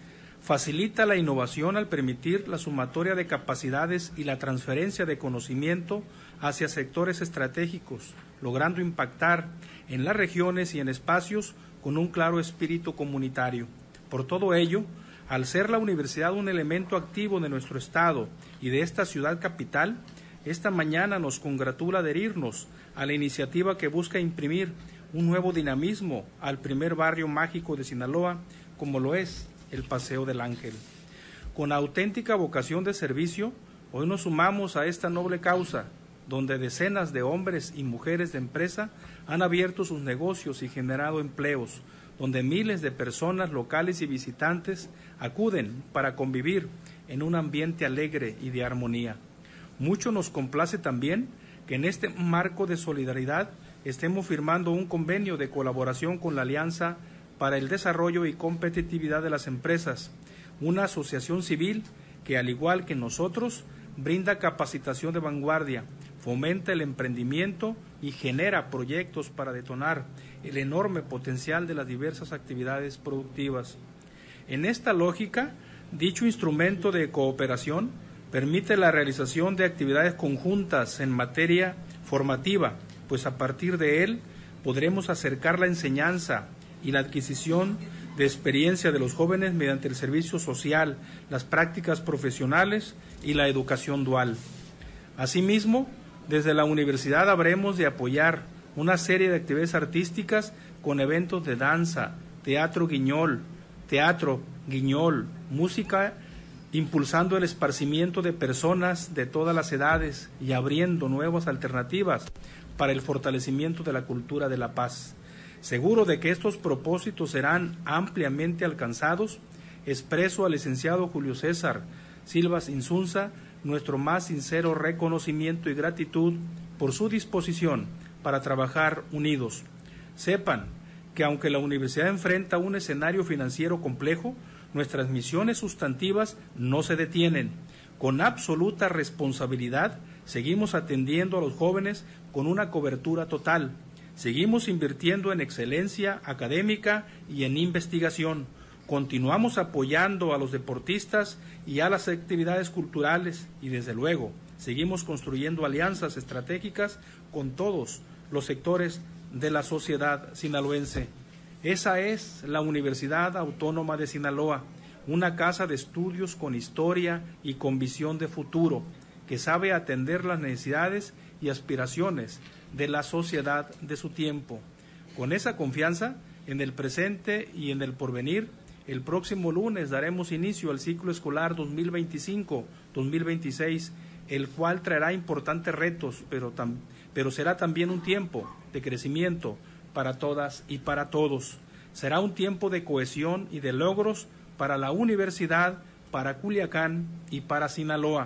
Facilita la innovación al permitir la sumatoria de capacidades y la transferencia de conocimiento hacia sectores estratégicos, logrando impactar en las regiones y en espacios con un claro espíritu comunitario. Por todo ello, al ser la universidad un elemento activo de nuestro Estado y de esta ciudad capital, esta mañana nos congratula adherirnos a la iniciativa que busca imprimir un nuevo dinamismo al primer barrio mágico de Sinaloa, como lo es el Paseo del Ángel. Con auténtica vocación de servicio, hoy nos sumamos a esta noble causa, donde decenas de hombres y mujeres de empresa han abierto sus negocios y generado empleos, donde miles de personas locales y visitantes acuden para convivir en un ambiente alegre y de armonía. Mucho nos complace también que en este marco de solidaridad estemos firmando un convenio de colaboración con la Alianza para el Desarrollo y Competitividad de las Empresas, una asociación civil que, al igual que nosotros, brinda capacitación de vanguardia, fomenta el emprendimiento y genera proyectos para detonar el enorme potencial de las diversas actividades productivas. En esta lógica, dicho instrumento de cooperación permite la realización de actividades conjuntas en materia formativa, pues a partir de él podremos acercar la enseñanza y la adquisición de experiencia de los jóvenes mediante el servicio social, las prácticas profesionales y la educación dual. Asimismo, desde la universidad habremos de apoyar una serie de actividades artísticas con eventos de danza, teatro guiñol, teatro guiñol, música, impulsando el esparcimiento de personas de todas las edades y abriendo nuevas alternativas para el fortalecimiento de la cultura de la paz. Seguro de que estos propósitos serán ampliamente alcanzados, expreso al licenciado Julio César Silva Insunza nuestro más sincero reconocimiento y gratitud por su disposición para trabajar unidos. Sepan que aunque la universidad enfrenta un escenario financiero complejo, nuestras misiones sustantivas no se detienen. Con absoluta responsabilidad, seguimos atendiendo a los jóvenes con una cobertura total. Seguimos invirtiendo en excelencia académica y en investigación. Continuamos apoyando a los deportistas y a las actividades culturales y, desde luego, seguimos construyendo alianzas estratégicas con todos los sectores de la sociedad sinaloense. Esa es la Universidad Autónoma de Sinaloa, una casa de estudios con historia y con visión de futuro, que sabe atender las necesidades y aspiraciones de la sociedad de su tiempo. Con esa confianza en el presente y en el porvenir, el próximo lunes daremos inicio al ciclo escolar dos mil veinticinco dos mil veintiséis, el cual traerá importantes retos, pero, tam, pero será también un tiempo de crecimiento para todas y para todos. Será un tiempo de cohesión y de logros para la universidad, para Culiacán y para Sinaloa.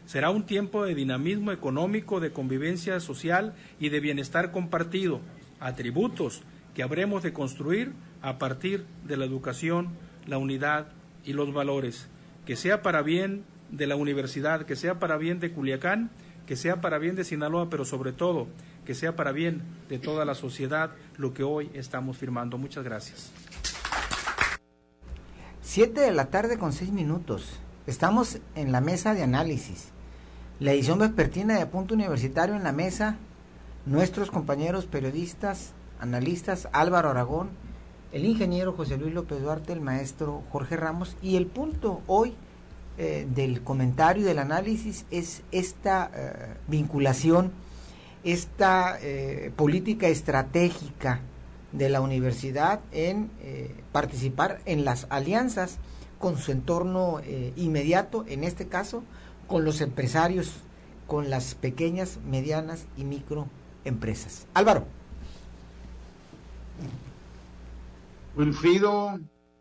Será un tiempo de dinamismo económico, de convivencia social y de bienestar compartido, atributos que habremos de construir a partir de la educación, la unidad y los valores. Que sea para bien de la universidad, que sea para bien de Culiacán, que sea para bien de Sinaloa, pero sobre todo que sea para bien de toda la sociedad lo que hoy estamos firmando. Muchas gracias. Siete de la tarde con seis minutos. Estamos en la mesa de análisis. La edición vespertina de Punto Universitario. En la mesa, nuestros compañeros periodistas, analistas, Álvaro Aragón, el ingeniero José Luis López Duarte, el maestro Jorge Ramos, y el punto hoy eh, del comentario y del análisis es esta eh, vinculación, esta eh, política estratégica de la universidad en eh, participar en las alianzas con su entorno eh, inmediato, en este caso con los empresarios, con las pequeñas, medianas y microempresas. Álvaro. Wilfrido,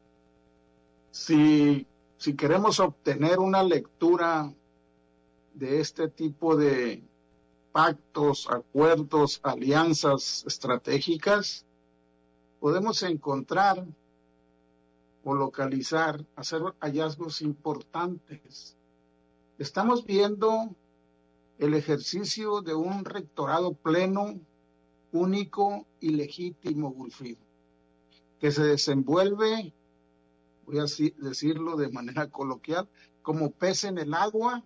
si, si queremos obtener una lectura de este tipo de pactos, acuerdos, alianzas estratégicas, podemos encontrar o localizar, hacer hallazgos importantes. Estamos viendo el ejercicio de un rectorado pleno, único y legítimo, Wilfrido, que se desenvuelve, voy a decirlo de manera coloquial, como pez en el agua,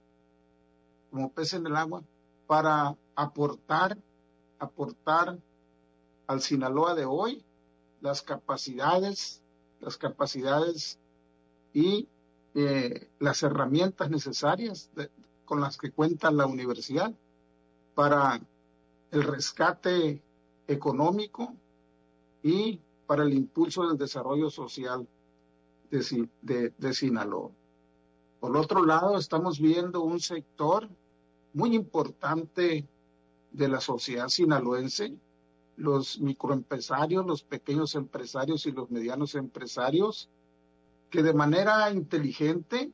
como pez en el agua, para aportar, aportar al Sinaloa de hoy las capacidades, las capacidades y eh, las herramientas necesarias de, con las que cuenta la universidad para el rescate económico y para el impulso del desarrollo social de, de, de Sinaloa. Por otro lado, estamos viendo un sector muy importante de la sociedad sinaloense, los microempresarios, los pequeños empresarios y los medianos empresarios, que de manera inteligente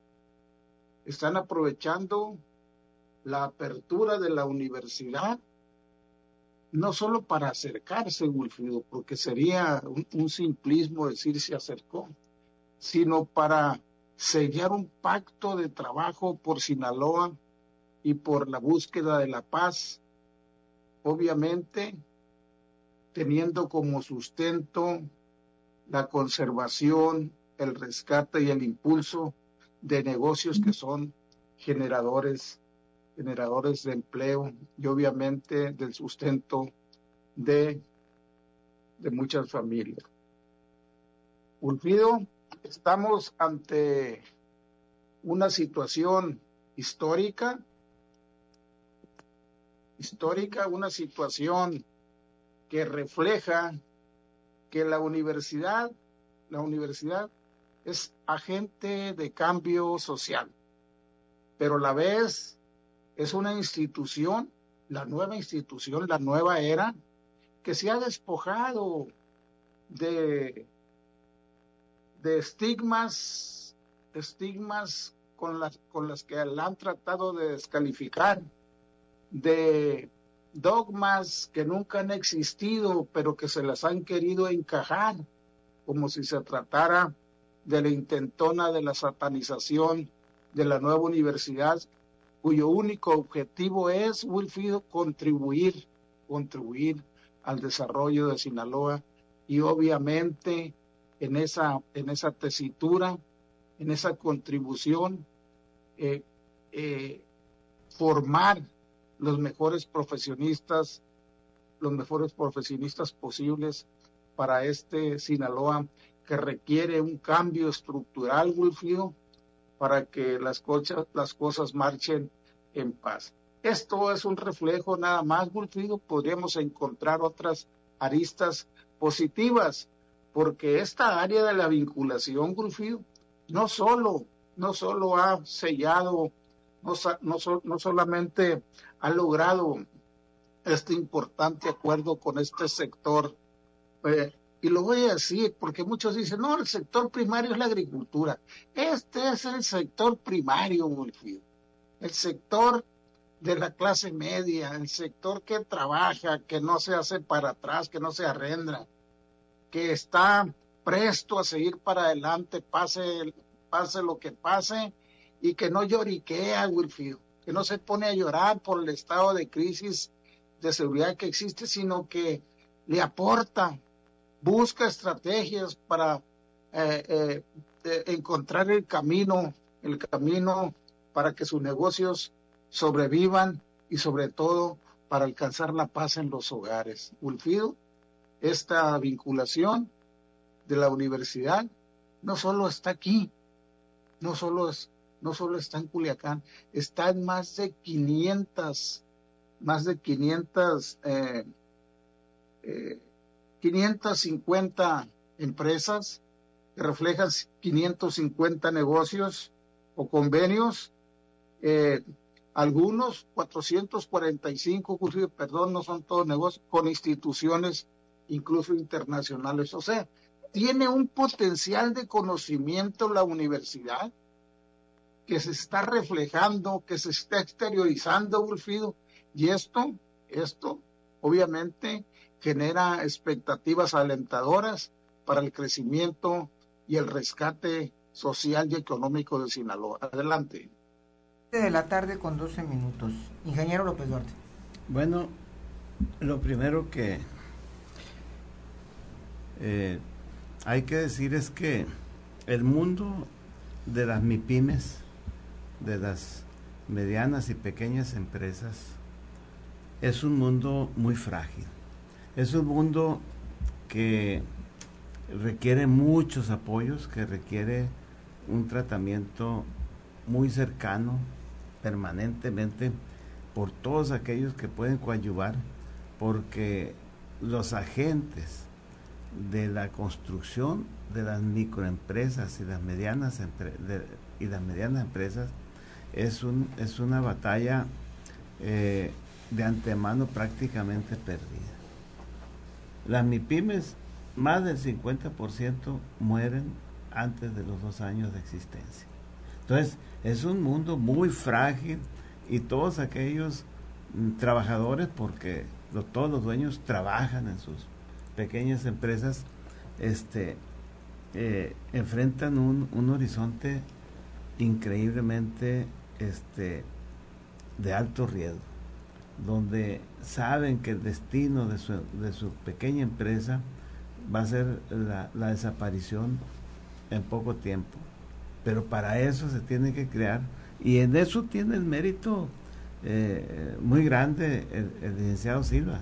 están aprovechando la apertura de la universidad, no solo para acercarse, Wilfrido, porque sería un, un simplismo decir se acercó, sino para sellar un pacto de trabajo por Sinaloa y por la búsqueda de la paz, obviamente teniendo como sustento la conservación, el rescate y el impulso de negocios que son generadores, generadores de empleo y obviamente del sustento de, de muchas familias. Wilfrido, estamos ante una situación histórica, histórica, una situación que refleja que la universidad, la universidad es agente de cambio social, pero a la vez es una institución, la nueva institución, la nueva era, que se ha despojado de, de estigmas, de estigmas con las, con las que la han tratado de descalificar, de dogmas que nunca han existido, pero que se las han querido encajar, como si se tratara de la intentona de la satanización de la nueva universidad, cuyo único objetivo es, Wilfrido, contribuir, contribuir al desarrollo de Sinaloa y obviamente en esa, en esa tesitura, en esa contribución, eh, eh, formar los mejores profesionistas, los mejores profesionistas posibles para este Sinaloa que requiere un cambio estructural, Wilfrido, para que las cosas, las cosas marchen en paz. Esto es un reflejo nada más, Wilfrido, podríamos encontrar otras aristas positivas, porque esta área de la vinculación, Wilfrido, no solo, no solo ha sellado, no, no, no solamente ha logrado este importante acuerdo con este sector, eh, y lo voy a decir porque muchos dicen, no, el sector primario es la agricultura. Este es el sector primario, Wilfrido. el sector de la clase media, el sector que trabaja, que no se hace para atrás, que no se arrendra, que está presto a seguir para adelante, pase, pase lo que pase, y que no lloriquea, Wilfrido, que no se pone a llorar por el estado de crisis de seguridad que existe, sino que le aporta, busca estrategias para eh, eh, eh, encontrar el camino, el camino para que sus negocios sobrevivan y sobre todo para alcanzar la paz en los hogares. Wilfrido, esta vinculación de la universidad no solo está aquí, no solo es, no solo está en Culiacán, está en más de quinientas, más de quinientas, eh, eh, quinientas cincuenta empresas que reflejan quinientos cincuenta negocios o convenios, eh, algunos cuatrocientos cuarenta y cinco, perdón, no son todos negocios, con instituciones incluso internacionales. O sea, tiene un potencial de conocimiento la universidad que se está reflejando, que se está exteriorizando, Wilfrido, y esto, esto obviamente genera expectativas alentadoras para el crecimiento y el rescate social y económico de Sinaloa. Adelante. De la tarde con doce minutos. Ingeniero López Duarte. Bueno, lo primero que eh, hay que decir es que el mundo de las MIPYMES, de las medianas y pequeñas empresas, es un mundo muy frágil. Es un mundo que requiere muchos apoyos, que requiere un tratamiento muy cercano, permanentemente, por todos aquellos que pueden coadyuvar, porque los agentes de la construcción de las microempresas y las medianas empre- de, y las medianas empresas es un es una batalla eh, de antemano prácticamente perdida. Las MIPYMES, más del cincuenta por ciento mueren antes de los dos años de existencia. Entonces, es un mundo muy frágil y todos aquellos mm, trabajadores, porque lo, todos los dueños trabajan en sus pequeñas empresas, este, eh, enfrentan un, un horizonte increíblemente este, de alto riesgo, donde saben que el destino de su, de su pequeña empresa va a ser la, la desaparición en poco tiempo. Pero para eso se tiene que crear, y en eso tiene el mérito eh, muy grande el, el licenciado Silva,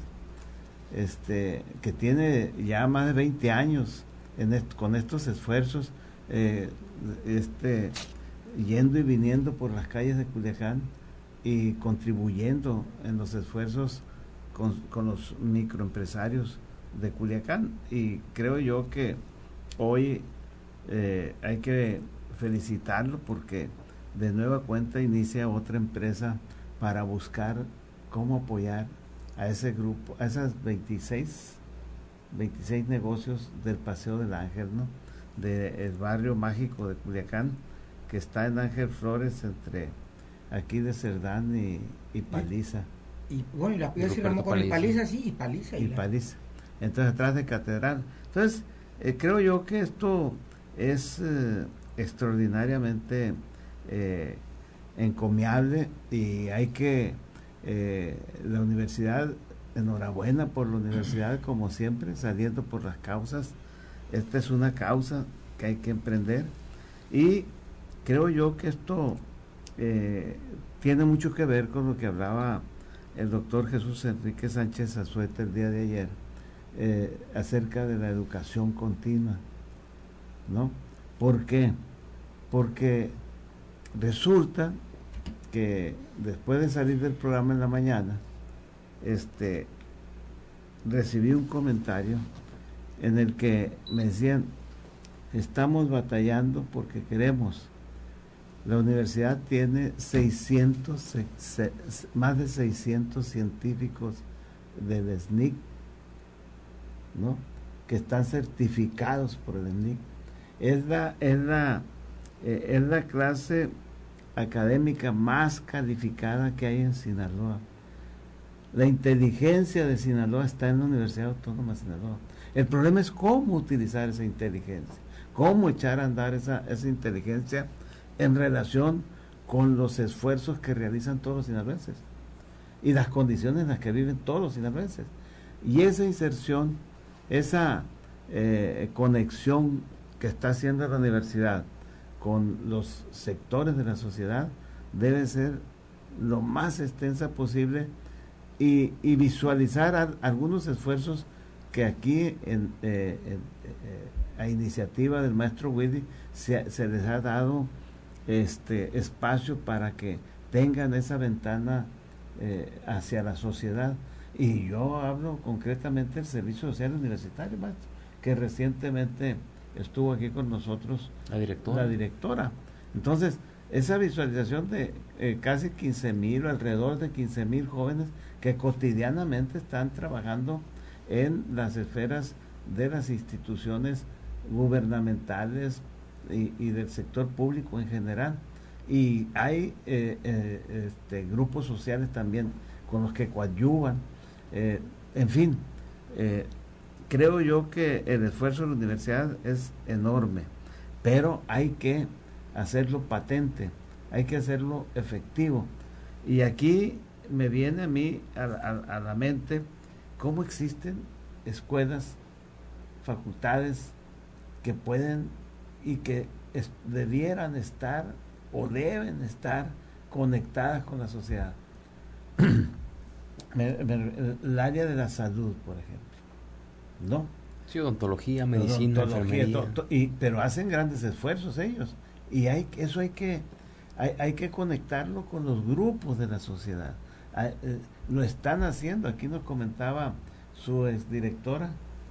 este, que tiene ya más de veinte años en est con estos esfuerzos, eh, este, yendo y viniendo por las calles de Culiacán y contribuyendo en los esfuerzos con, con los microempresarios de Culiacán. Y creo yo que hoy eh, hay que felicitarlo porque de nueva cuenta inicia otra empresa para buscar cómo apoyar a ese grupo, a esas veintiséis negocios del Paseo del Ángel, ¿no? Del barrio mágico de Culiacán, que está en Ángel Flores, entre aquí de Cerdán y, y Paliza. Y bueno, y la pieza y la con Paliza, sí, y Paliza. Y, y Paliza. Entonces, atrás de Catedral. Entonces, eh, creo yo que esto es eh, extraordinariamente eh, encomiable, y hay que, eh, la universidad, enhorabuena por la universidad, como siempre, saliendo por las causas. Esta es una causa que hay que emprender, y creo yo que esto eh, tiene mucho que ver con lo que hablaba el doctor Jesús Enrique Sánchez Azueta el día de ayer, eh, acerca de la educación continua, ¿no? ¿Por qué? Porque resulta que después de salir del programa en la mañana, este, recibí un comentario en el que me decían: estamos batallando porque queremos. La universidad tiene seiscientos, se, se, más de seiscientos científicos del S N I C, ¿no?, que están certificados por el S N I C. Es la, es la, eh, es la clase académica más calificada que hay en Sinaloa. La inteligencia de Sinaloa está en la Universidad Autónoma de Sinaloa. El problema es cómo utilizar esa inteligencia, cómo echar a andar esa, esa inteligencia en relación con los esfuerzos que realizan todos los sinaloenses y las condiciones en las que viven todos los sinaloenses. Y esa inserción, esa eh, conexión que está haciendo la universidad con los sectores de la sociedad debe ser lo más extensa posible y, y visualizar a, algunos esfuerzos que aquí en, eh, en, eh, a iniciativa del maestro Willy se, se les ha dado este espacio para que tengan esa ventana eh, hacia la sociedad. Y yo hablo concretamente del Servicio Social Universitario, maestro, que recientemente estuvo aquí con nosotros la directora. La directora. Entonces, esa visualización de eh, casi quince mil, alrededor de quince mil jóvenes que cotidianamente están trabajando en las esferas de las instituciones gubernamentales y, y del sector público en general. Y hay eh, eh, este, grupos sociales también con los que coadyuvan. Eh, en fin, eh, creo yo que el esfuerzo de la universidad es enorme, pero hay que hacerlo patente, hay que hacerlo efectivo. Y aquí me viene a mí a, a, a la mente cómo existen escuelas, facultades que pueden y que es, debieran estar o deben estar conectadas con la sociedad. me, me, el área de la salud, por ejemplo, ¿no? Sí, odontología, medicina, odontología, enfermería. To, to, y, pero hacen grandes esfuerzos ellos. Y hay eso hay que hay, hay que conectarlo con los grupos de la sociedad. Hay, eh, lo están haciendo. Aquí nos comentaba su exdirectora.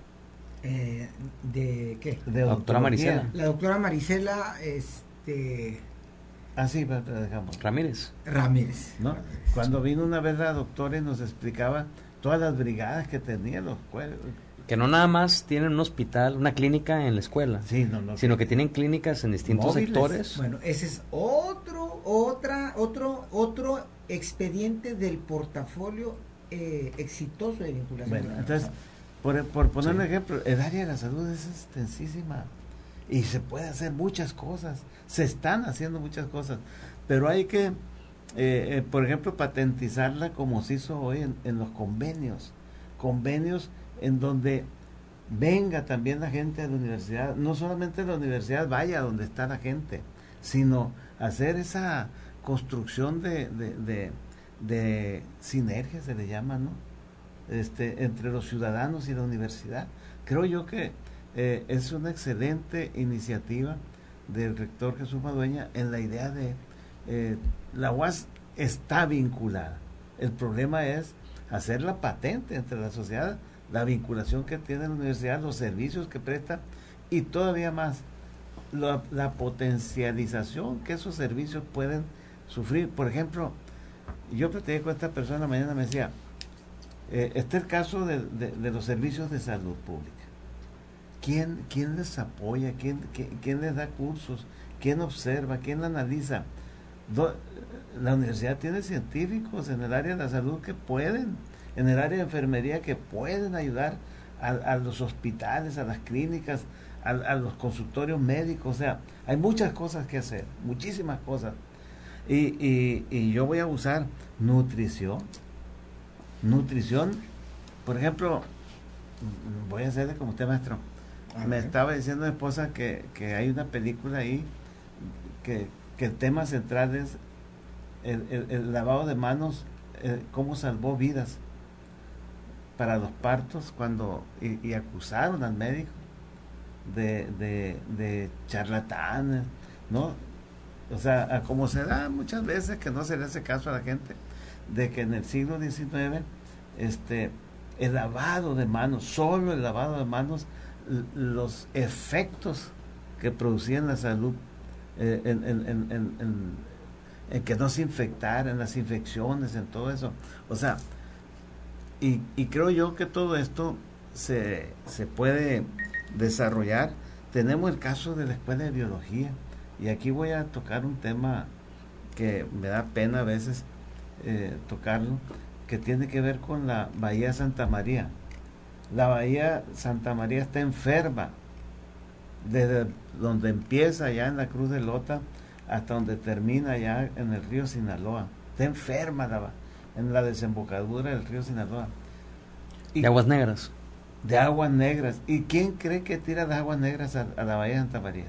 Eh, ¿De qué? De la doctora Marisela. La doctora Marisela, este... Ah, sí, pero te dejamos. Ramírez. Ramírez. ¿No? Ramírez. Cuando vino una vez la doctora y nos explicaba todas las brigadas que tenían los cuerpos. Que no nada más tienen un hospital, una clínica en la escuela, sí, no, no, sino que tienen clínicas en distintos móviles. sectores. Bueno, ese es otro, otra, otro, otro expediente del portafolio eh, exitoso de vinculación. Bueno, entonces, por, por poner sí. un ejemplo, el área de la salud es extensísima y se puede hacer muchas cosas, se están haciendo muchas cosas, pero hay que, eh, eh, por ejemplo, patentizarla como se hizo hoy en, en los convenios, convenios en donde venga también la gente de la universidad, no solamente la universidad vaya donde está la gente, sino hacer esa construcción de, de, de, de sinergia, se le llama, ¿no? Este, entre los ciudadanos y la universidad. Creo yo que eh, es una excelente iniciativa del rector Jesús Madueña en la idea de eh, la U A S está vinculada. El problema es hacerla patente entre la sociedad, la vinculación que tiene la universidad, los servicios que presta y todavía más la, la potencialización que esos servicios pueden sufrir. Por ejemplo, yo platiqué con esta persona mañana, me decía, eh, este es el caso de, de, de los servicios de salud pública. ¿Quién, quién les apoya? ¿Quién, quién, quién les da cursos? ¿Quién observa? ¿Quién analiza? Do, la universidad tiene científicos en el área de la salud que pueden, en el área de enfermería que pueden ayudar a, a los hospitales, a las clínicas, a, a los consultorios médicos. O sea, hay muchas cosas que hacer, muchísimas cosas. Y, y, y yo voy a usar nutrición. Nutrición, por ejemplo, voy a hacerle como usted, maestro. A Me ver. estaba diciendo mi esposa que, que hay una película ahí que, que el tema central es el, el, el lavado de manos, eh, cómo salvó vidas para los partos cuando y, y acusaron al médico de, de, de charlatanes, ¿no? O sea, a como se da muchas veces que no se le hace caso a la gente, de que en el siglo diecinueve este, el lavado de manos, solo el lavado de manos, los efectos que producía en la salud, eh, en, en, en, en, en, en que no se infectara, en las infecciones, en todo eso. O sea, y, y creo yo que todo esto se, se puede desarrollar. Tenemos el caso de la Escuela de Biología, y aquí voy a tocar un tema que me da pena a veces eh, tocarlo, que tiene que ver con la Bahía Santa María. La Bahía Santa María está enferma, desde donde empieza allá en la Cruz de Lota hasta donde termina allá en el río Sinaloa. Está enferma la, en la desembocadura del río Sinaloa. Y, de aguas negras. De aguas negras. ¿Y quién cree que tira las aguas negras a, a la Bahía Santa María?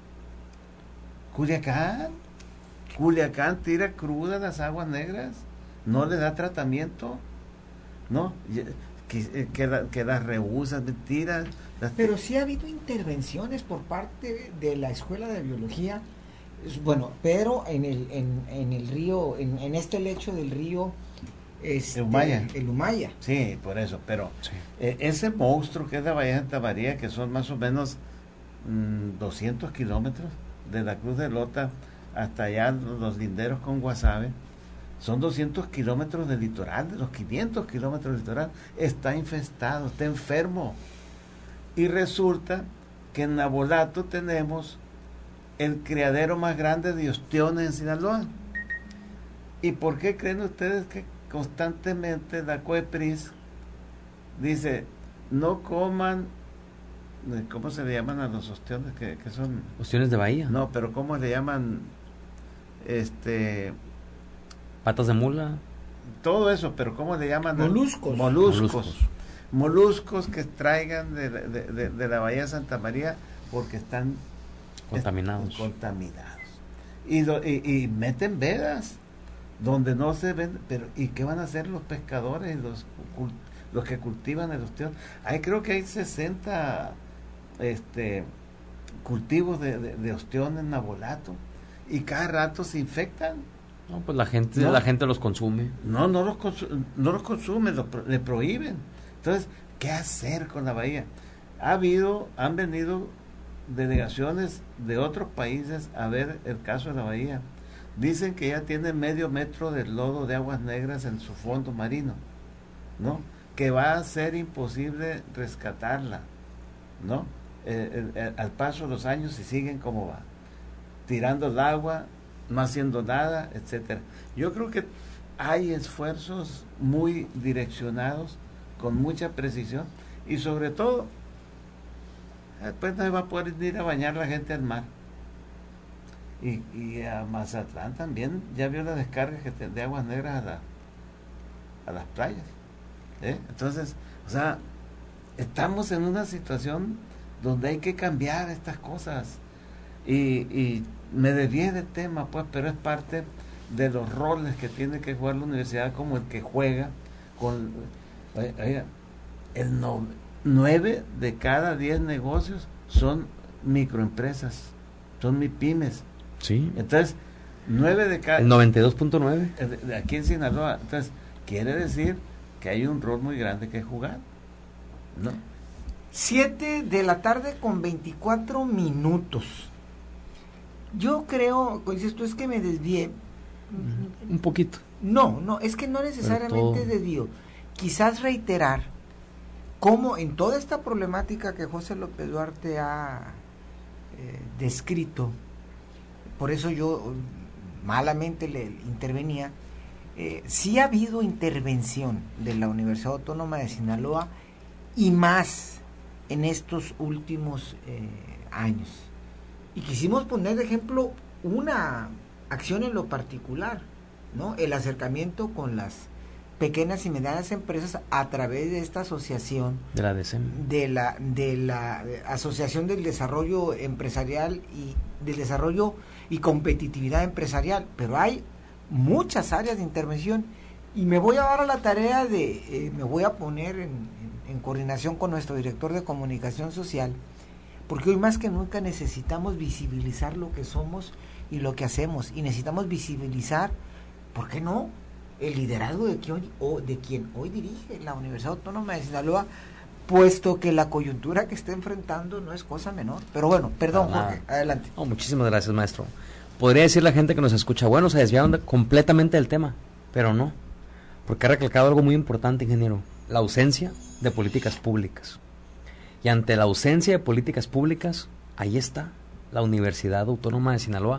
Culiacán. Culiacán tira crudas las aguas negras. No le da tratamiento. No. Que, que, la, que las rehúsa, tira. Las Pero sí ha habido intervenciones por parte de la Escuela de Biología. Bueno, pero en el, en, en el río, en, en este lecho del río, este, el Humaya. El Humaya. Sí, por eso, pero sí. eh, ese monstruo que es la Bahía Santa María, que son más o menos mmm, doscientos kilómetros de la Cruz de Lota hasta allá los, los linderos con Guasave, son doscientos kilómetros de litoral, de los quinientos kilómetros de litoral, está infestado, está enfermo. Y resulta que en Nabolato tenemos el criadero más grande de ostiones en Sinaloa. ¿Y por qué creen ustedes que constantemente la COEPRIS dice no coman, ¿cómo se le llaman a los ostiones? que, que son ostiones de bahía? No, pero ¿cómo le llaman? Este patas de mula, todo eso, pero ¿cómo le llaman? Moluscos. Moluscos. Moluscos, moluscos que traigan de, de, de, de la Bahía Santa María porque están contaminados. contaminados. Y, lo, y, y meten vedas donde no se ven, pero ¿y qué van a hacer los pescadores, los los que cultivan el ostión? Ahí creo que hay sesenta este cultivos de, de, de ostión en Nabolato y cada rato se infectan. No, pues la gente no, la gente los consume. No, no los consume, no los consume, los, le prohíben. Entonces, ¿qué hacer con la bahía? Ha habido, han venido delegaciones de otros países a ver el caso de la bahía. Dicen que ya tiene medio metro de lodo de aguas negras en su fondo marino, ¿no? Que va a ser imposible rescatarla, ¿no? Eh, eh, al paso de los años, si siguen como va, tirando el agua, no haciendo nada, etcétera. Yo creo que hay esfuerzos muy direccionados, con mucha precisión, y sobre todo, después no se va a poder ir a bañar la gente al mar. Y, y a Mazatlán también, ya vio la descarga que te, de aguas negras a, la, a las playas. ¿eh? Entonces, o sea, estamos en una situación donde hay que cambiar estas cosas. Y, y me desvié del tema, pues, pero es parte de los roles que tiene que jugar la universidad, como el que juega con... Oiga, el no, nueve de cada diez negocios son microempresas, son MIPYMES. Sí. Entonces, nueve de cada... El noventa y dos punto nueve. Aquí en Sinaloa. Entonces, quiere decir que hay un rol muy grande que jugar, ¿no? Siete de la tarde con veinticuatro minutos. Yo creo, dices tú, es que me desvié. Un poquito. No, no, es que no necesariamente desvío. Quizás reiterar cómo en toda esta problemática que José López Duarte ha eh, descrito, por eso yo malamente le intervenía, eh, sí ha habido intervención de la Universidad Autónoma de Sinaloa y más en estos últimos eh, años. Y quisimos poner de ejemplo una acción en lo particular, ¿no? El acercamiento con las pequeñas y medianas empresas a través de esta asociación de la D S E M, de la de la Asociación del Desarrollo Empresarial y del Desarrollo y Competitividad Empresarial, pero hay muchas áreas de intervención y me voy a dar a la tarea de eh, me voy a poner en, en, en coordinación con nuestro director de comunicación social, porque hoy más que nunca necesitamos visibilizar lo que somos y lo que hacemos, y necesitamos visibilizar, ¿por qué no?, el liderazgo de quien, o de quien hoy dirige la Universidad Autónoma de Sinaloa, puesto que la coyuntura que está enfrentando no es cosa menor. Pero bueno, perdón, ah, Jorge, adelante. Oh, muchísimas gracias, maestro. Podría decir la gente que nos escucha, bueno, se desviaron de, completamente del tema, pero no, porque ha recalcado algo muy importante, ingeniero, la ausencia de políticas públicas. Y ante la ausencia de políticas públicas, ahí está la Universidad Autónoma de Sinaloa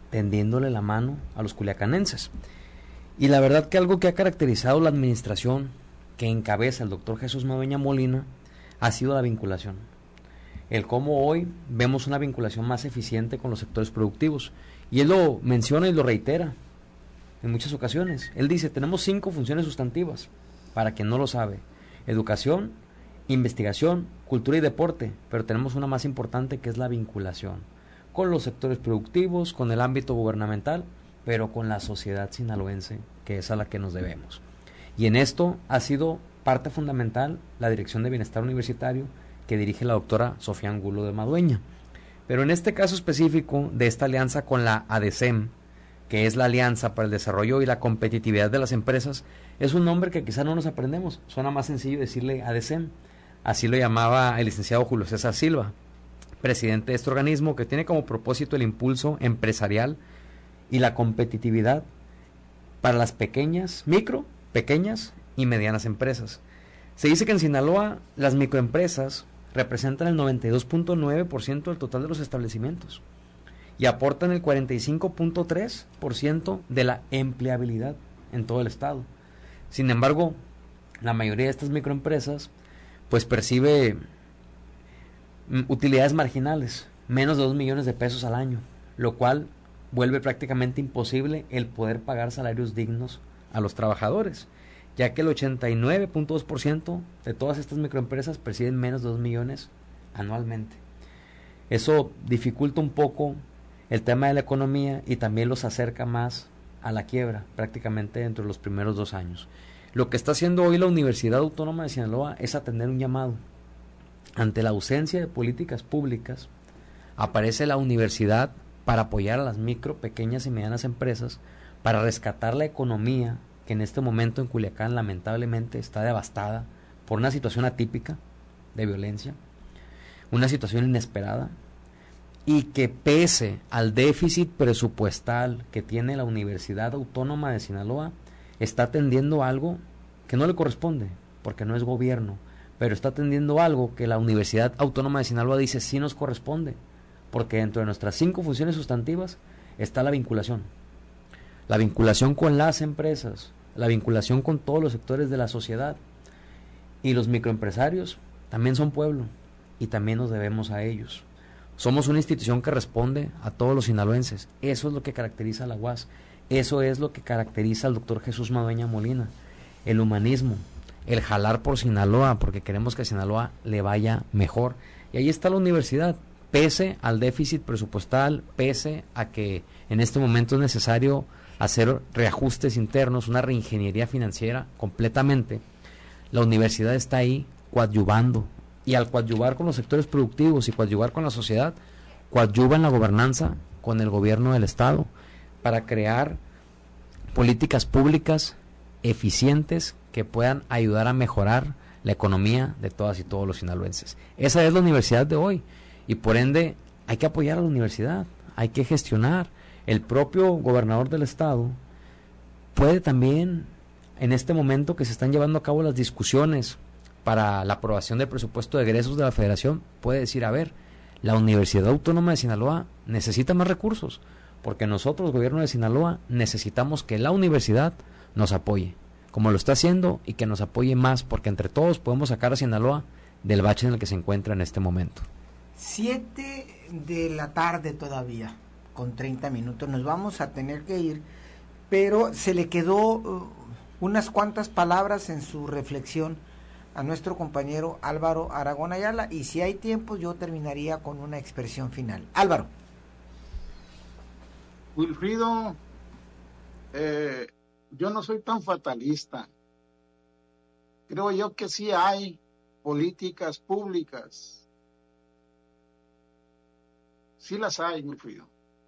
tendiéndole la mano a los culiacanenses. Y la verdad que algo que ha caracterizado la administración que encabeza el doctor Jesús Madueña Molina ha sido la vinculación. El cómo hoy vemos una vinculación más eficiente con los sectores productivos. Y él lo menciona y lo reitera en muchas ocasiones. Él dice, tenemos cinco funciones sustantivas, para quien no lo sabe: educación, investigación, cultura y deporte, pero tenemos una más importante que es la vinculación con los sectores productivos, con el ámbito gubernamental, pero con la sociedad sinaloense, que es a la que nos debemos. Y en esto ha sido parte fundamental la Dirección de Bienestar Universitario que dirige la doctora Sofía Angulo de Madueña. Pero en este caso específico de esta alianza con la ADECEM, que es la Alianza para el Desarrollo y la Competitividad de las Empresas, es un nombre que quizá no nos aprendemos. Suena más sencillo decirle ADECEM. Así lo llamaba el licenciado Julio César Silva, presidente de este organismo, que tiene como propósito el impulso empresarial y la competitividad para las pequeñas, micro, pequeñas y medianas empresas. Se dice que en Sinaloa las microempresas representan el noventa y dos punto nueve por ciento del total de los establecimientos y aportan el cuarenta y cinco punto tres por ciento de la empleabilidad en todo el estado. Sin embargo, la mayoría de estas microempresas pues percibe utilidades marginales, menos de dos millones de pesos al año, lo cual vuelve prácticamente imposible el poder pagar salarios dignos a los trabajadores, ya que el ochenta y nueve punto dos por ciento de todas estas microempresas perciben menos de dos millones anualmente. Eso dificulta un poco el tema de la economía y también los acerca más a la quiebra, prácticamente dentro de los primeros dos años. Lo que está haciendo hoy la Universidad Autónoma de Sinaloa es atender un llamado. Ante la ausencia de políticas públicas, aparece la universidad para apoyar a las micro, pequeñas y medianas empresas, para rescatar la economía que en este momento en Culiacán lamentablemente está devastada por una situación atípica de violencia, una situación inesperada, y que pese al déficit presupuestal que tiene la Universidad Autónoma de Sinaloa, está atendiendo algo que no le corresponde, porque no es gobierno, pero está atendiendo algo que la Universidad Autónoma de Sinaloa dice sí nos corresponde, porque dentro de nuestras cinco funciones sustantivas está la vinculación. La vinculación con las empresas, la vinculación con todos los sectores de la sociedad. Y los microempresarios también son pueblo y también nos debemos a ellos. Somos una institución que responde a todos los sinaloenses. Eso es lo que caracteriza a la U A S. Eso es lo que caracteriza al doctor Jesús Madueña Molina. El humanismo, el jalar por Sinaloa, porque queremos que a Sinaloa le vaya mejor. Y ahí está la universidad, pese al déficit presupuestal, pese a que en este momento es necesario hacer reajustes internos, una reingeniería financiera completamente. La universidad está ahí coadyuvando, y al coadyuvar con los sectores productivos y coadyuvar con la sociedad, coadyuva en la gobernanza con el gobierno del estado para crear políticas públicas eficientes que puedan ayudar a mejorar la economía de todas y todos los sinaloenses. Esa es la universidad de hoy, y por ende hay que apoyar a la universidad, hay que gestionar. El propio gobernador del estado puede también, en este momento que se están llevando a cabo las discusiones para la aprobación del presupuesto de egresos de la federación, puede decir, a ver, la Universidad Autónoma de Sinaloa necesita más recursos, porque nosotros, gobierno de Sinaloa, necesitamos que la universidad nos apoye, como lo está haciendo, y que nos apoye más, porque entre todos podemos sacar a Sinaloa del bache en el que se encuentra en este momento. Siete de la tarde todavía, con treinta minutos, nos vamos a tener que ir, pero se le quedó uh, unas cuantas palabras en su reflexión a nuestro compañero Álvaro Aragón Ayala, y si hay tiempo yo terminaría con una expresión final. Álvaro. Wilfrido, eh, yo no soy tan fatalista. Creo yo que sí hay políticas públicas. Sí las hay, Wilfrido.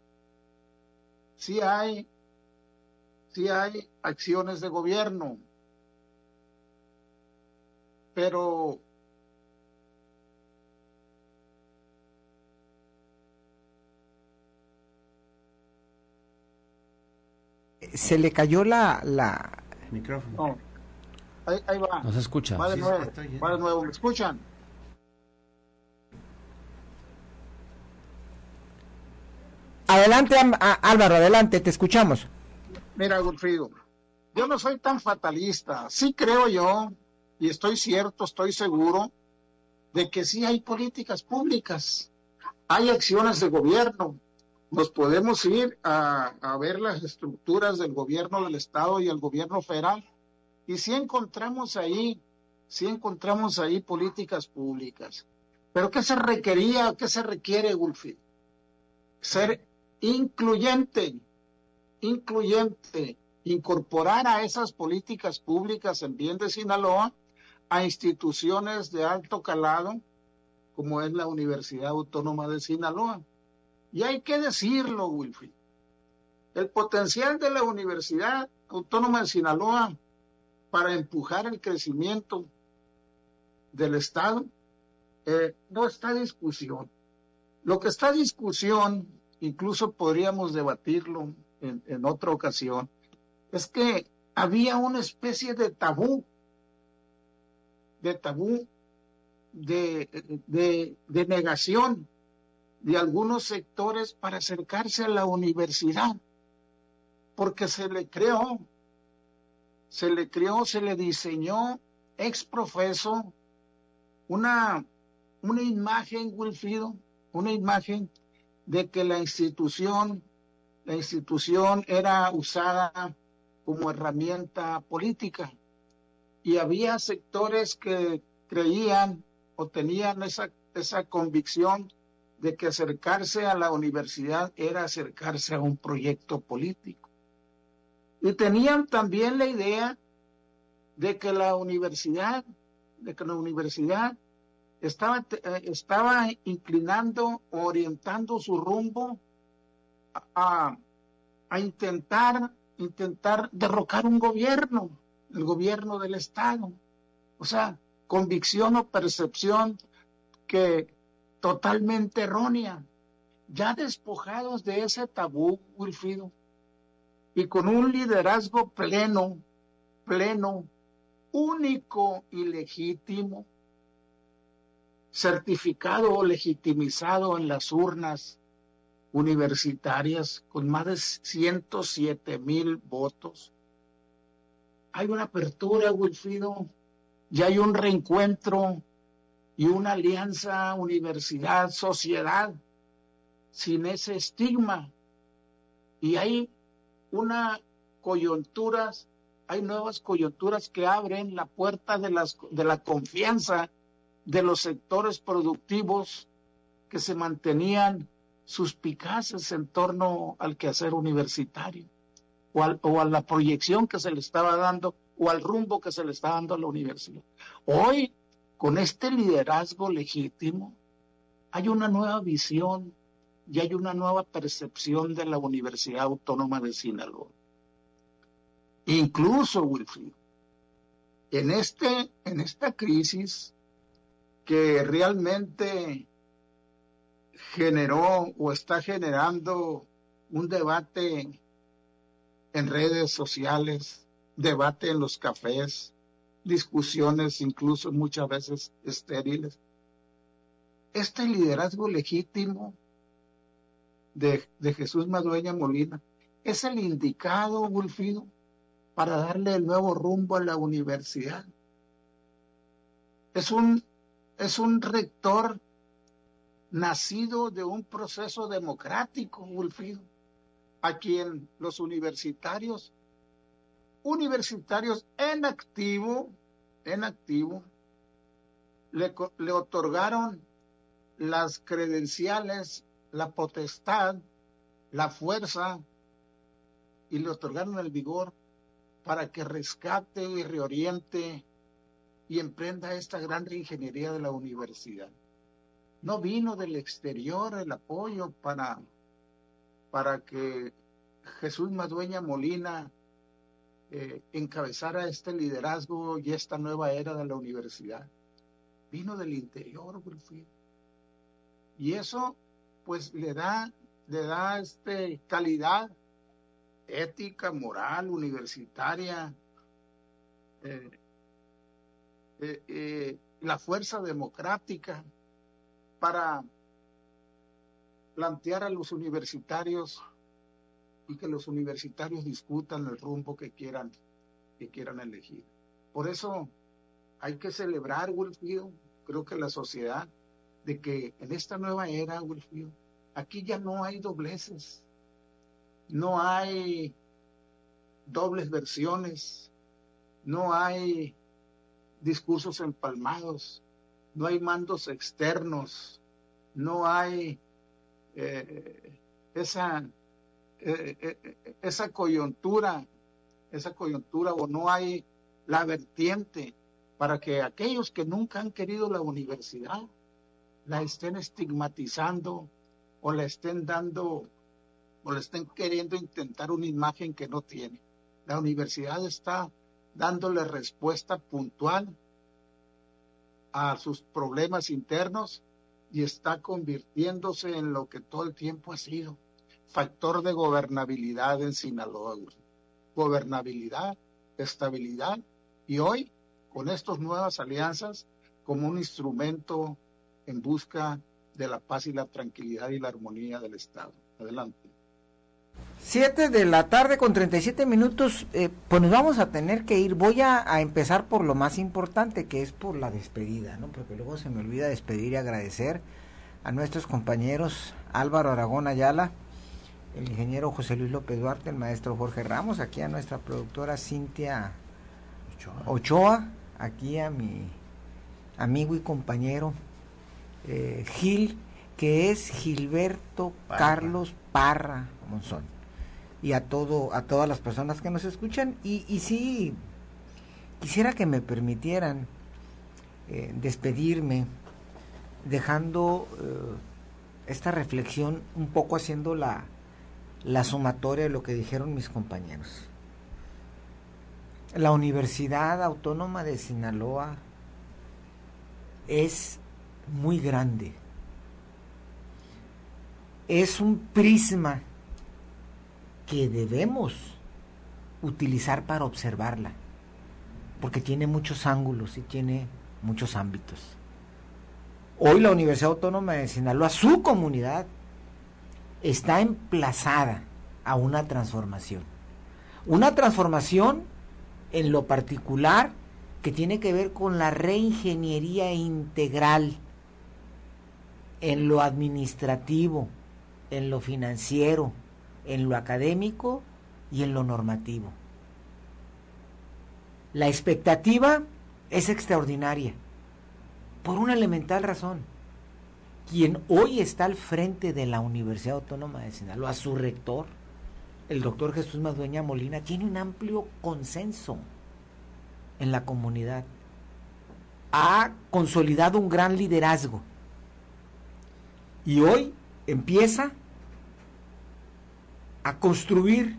Sí hay, sí hay acciones de gobierno. Pero se le cayó la la micrófono. No. Ahí, ahí va. No se escucha. Va de Sí, nuevo. Va de nuevo. ¿Me escuchan? Adelante, Álvaro, adelante, te escuchamos. Mira, Wilfrido, yo no soy tan fatalista. Sí creo yo, y estoy cierto, estoy seguro, de que sí hay políticas públicas, hay acciones de gobierno. Nos podemos ir a, a ver las estructuras del gobierno del Estado y el gobierno federal, y sí encontramos ahí, sí encontramos ahí políticas públicas. Pero ¿qué se requería, qué se requiere, Wilfrido? Ser incluyente, incluyente, incorporar a esas políticas públicas en bien de Sinaloa a instituciones de alto calado, como es la Universidad Autónoma de Sinaloa. Y hay que decirlo, Wilfrido, el potencial de la Universidad Autónoma de Sinaloa para empujar el crecimiento del Estado eh, no está en discusión. Lo que está en discusión, incluso podríamos debatirlo en, en otra ocasión, es que había una especie de tabú, de tabú, de, de, de negación de algunos sectores para acercarse a la universidad, porque se le creó, se le creó, se le diseñó ex profeso una, una imagen, Wilfrido, una imagen de que la institución, la institución era usada como herramienta política, y había sectores que creían o tenían esa, esa convicción de que acercarse a la universidad era acercarse a un proyecto político. Y tenían también la idea de que la universidad, de que la universidad estaba, estaba inclinando, orientando su rumbo a, a intentar, intentar derrocar un gobierno, el gobierno del Estado. O sea, convicción o percepción que totalmente errónea. Ya despojados de ese tabú, Wilfrido, y con un liderazgo pleno, pleno, único y legítimo, certificado o legitimizado en las urnas universitarias con más de ciento siete mil votos. Hay una apertura, Wilfrido, y hay un reencuentro y una alianza universidad-sociedad sin ese estigma. Y hay una coyunturas, hay nuevas coyunturas que abren la puerta de, las, de la confianza de los sectores productivos que se mantenían suspicaces en torno al quehacer universitario o, al, o a la proyección que se le estaba dando o al rumbo que se le está dando a la universidad. Hoy, con este liderazgo legítimo, hay una nueva visión y hay una nueva percepción de la Universidad Autónoma de Sinaloa. Incluso, Wilfrido, en, este, en esta crisis que realmente generó o está generando un debate en redes sociales, debate en los cafés, discusiones incluso muchas veces estériles. Este liderazgo legítimo de, de Jesús Madueña Molina es el indicado, Wilfrido, para darle el nuevo rumbo a la universidad. Es un, es un rector nacido de un proceso democrático, Wilfrido, a quien los universitarios, universitarios en activo, en activo, le, le otorgaron las credenciales, la potestad, la fuerza, y le otorgaron el vigor para que rescate y reoriente y emprenda esta gran reingeniería de la universidad. No vino del exterior el apoyo para, para que Jesús Madueña Molina eh, encabezara este liderazgo y esta nueva era de la universidad. Vino del interior, Wilfrido. Y eso, pues, le da, le da este, calidad ética, moral, universitaria, eh, eh, eh, la fuerza democrática para plantear a los universitarios y que los universitarios discutan el rumbo que quieran, que quieran elegir. Por eso hay que celebrar, Wilfrido, creo que la sociedad, de que en esta nueva era, Wilfrido, aquí ya no hay dobleces, no hay dobles versiones, no hay discursos empalmados, no hay mandos externos, no hay eh, esa, eh, eh, esa coyuntura, esa coyuntura, o no hay la vertiente para que aquellos que nunca han querido la universidad la estén estigmatizando o la estén dando o le estén queriendo intentar una imagen que no tiene. La universidad está dándole respuesta puntual a sus problemas internos y está convirtiéndose en lo que todo el tiempo ha sido, factor de gobernabilidad en Sinaloa. Gobernabilidad, estabilidad, y hoy, con estas nuevas alianzas, como un instrumento en busca de la paz y la tranquilidad y la armonía del Estado. Adelante. Siete de la tarde con treinta y siete minutos, eh, pues nos vamos a tener que ir. Voy a, a empezar por lo más importante, que es por la despedida, ¿no? Porque luego se me olvida despedir y agradecer a nuestros compañeros Álvaro Aragón Ayala, el ingeniero José Luis López Duarte, el maestro Jorge Ramos, aquí a nuestra productora Cintia Ochoa, Ochoa aquí a mi amigo y compañero eh, Gil, que es Gilberto Parra. Carlos Parra Monzón, y a todo a todas las personas que nos escuchan, y, y sí quisiera que me permitieran eh, despedirme dejando eh, esta reflexión un poco haciendo la la sumatoria de lo que dijeron mis compañeros. La Universidad Autónoma de Sinaloa es muy grande, es un prisma que debemos utilizar para observarla, porque tiene muchos ángulos y tiene muchos ámbitos. Hoy la Universidad Autónoma de Sinaloa, su comunidad, está emplazada a una transformación. Una transformación en lo particular que tiene que ver con la reingeniería integral en lo administrativo, en lo financiero, en lo académico y en lo normativo. La expectativa es extraordinaria, por una elemental razón. Quien hoy está al frente de la Universidad Autónoma de Sinaloa, su rector, el doctor Jesús Madueña Molina, tiene un amplio consenso en la comunidad. Ha consolidado un gran liderazgo y hoy empieza a construir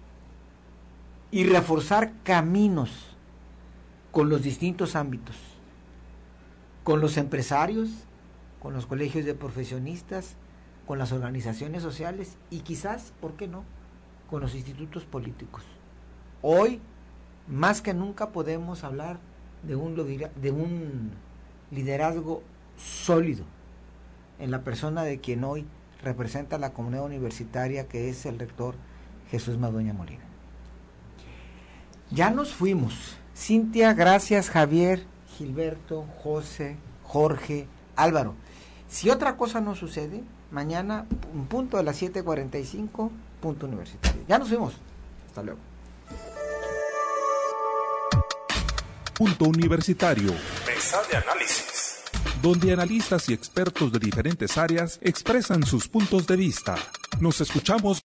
y reforzar caminos con los distintos ámbitos, con los empresarios, con los colegios de profesionistas, con las organizaciones sociales y quizás, ¿por qué no?, con los institutos políticos. Hoy, más que nunca, podemos hablar de un, de un liderazgo sólido en la persona de quien hoy representa la comunidad universitaria, que es el rector Jesús Madueña Molina. Ya nos fuimos. Cintia, gracias. Javier, Gilberto, José, Jorge, Álvaro. Si otra cosa no sucede, mañana, un punto de las siete cuarenta y cinco, punto universitario. Ya nos vemos. Hasta luego. Punto Universitario. Mesa de análisis. Donde analistas y expertos de diferentes áreas expresan sus puntos de vista. Nos escuchamos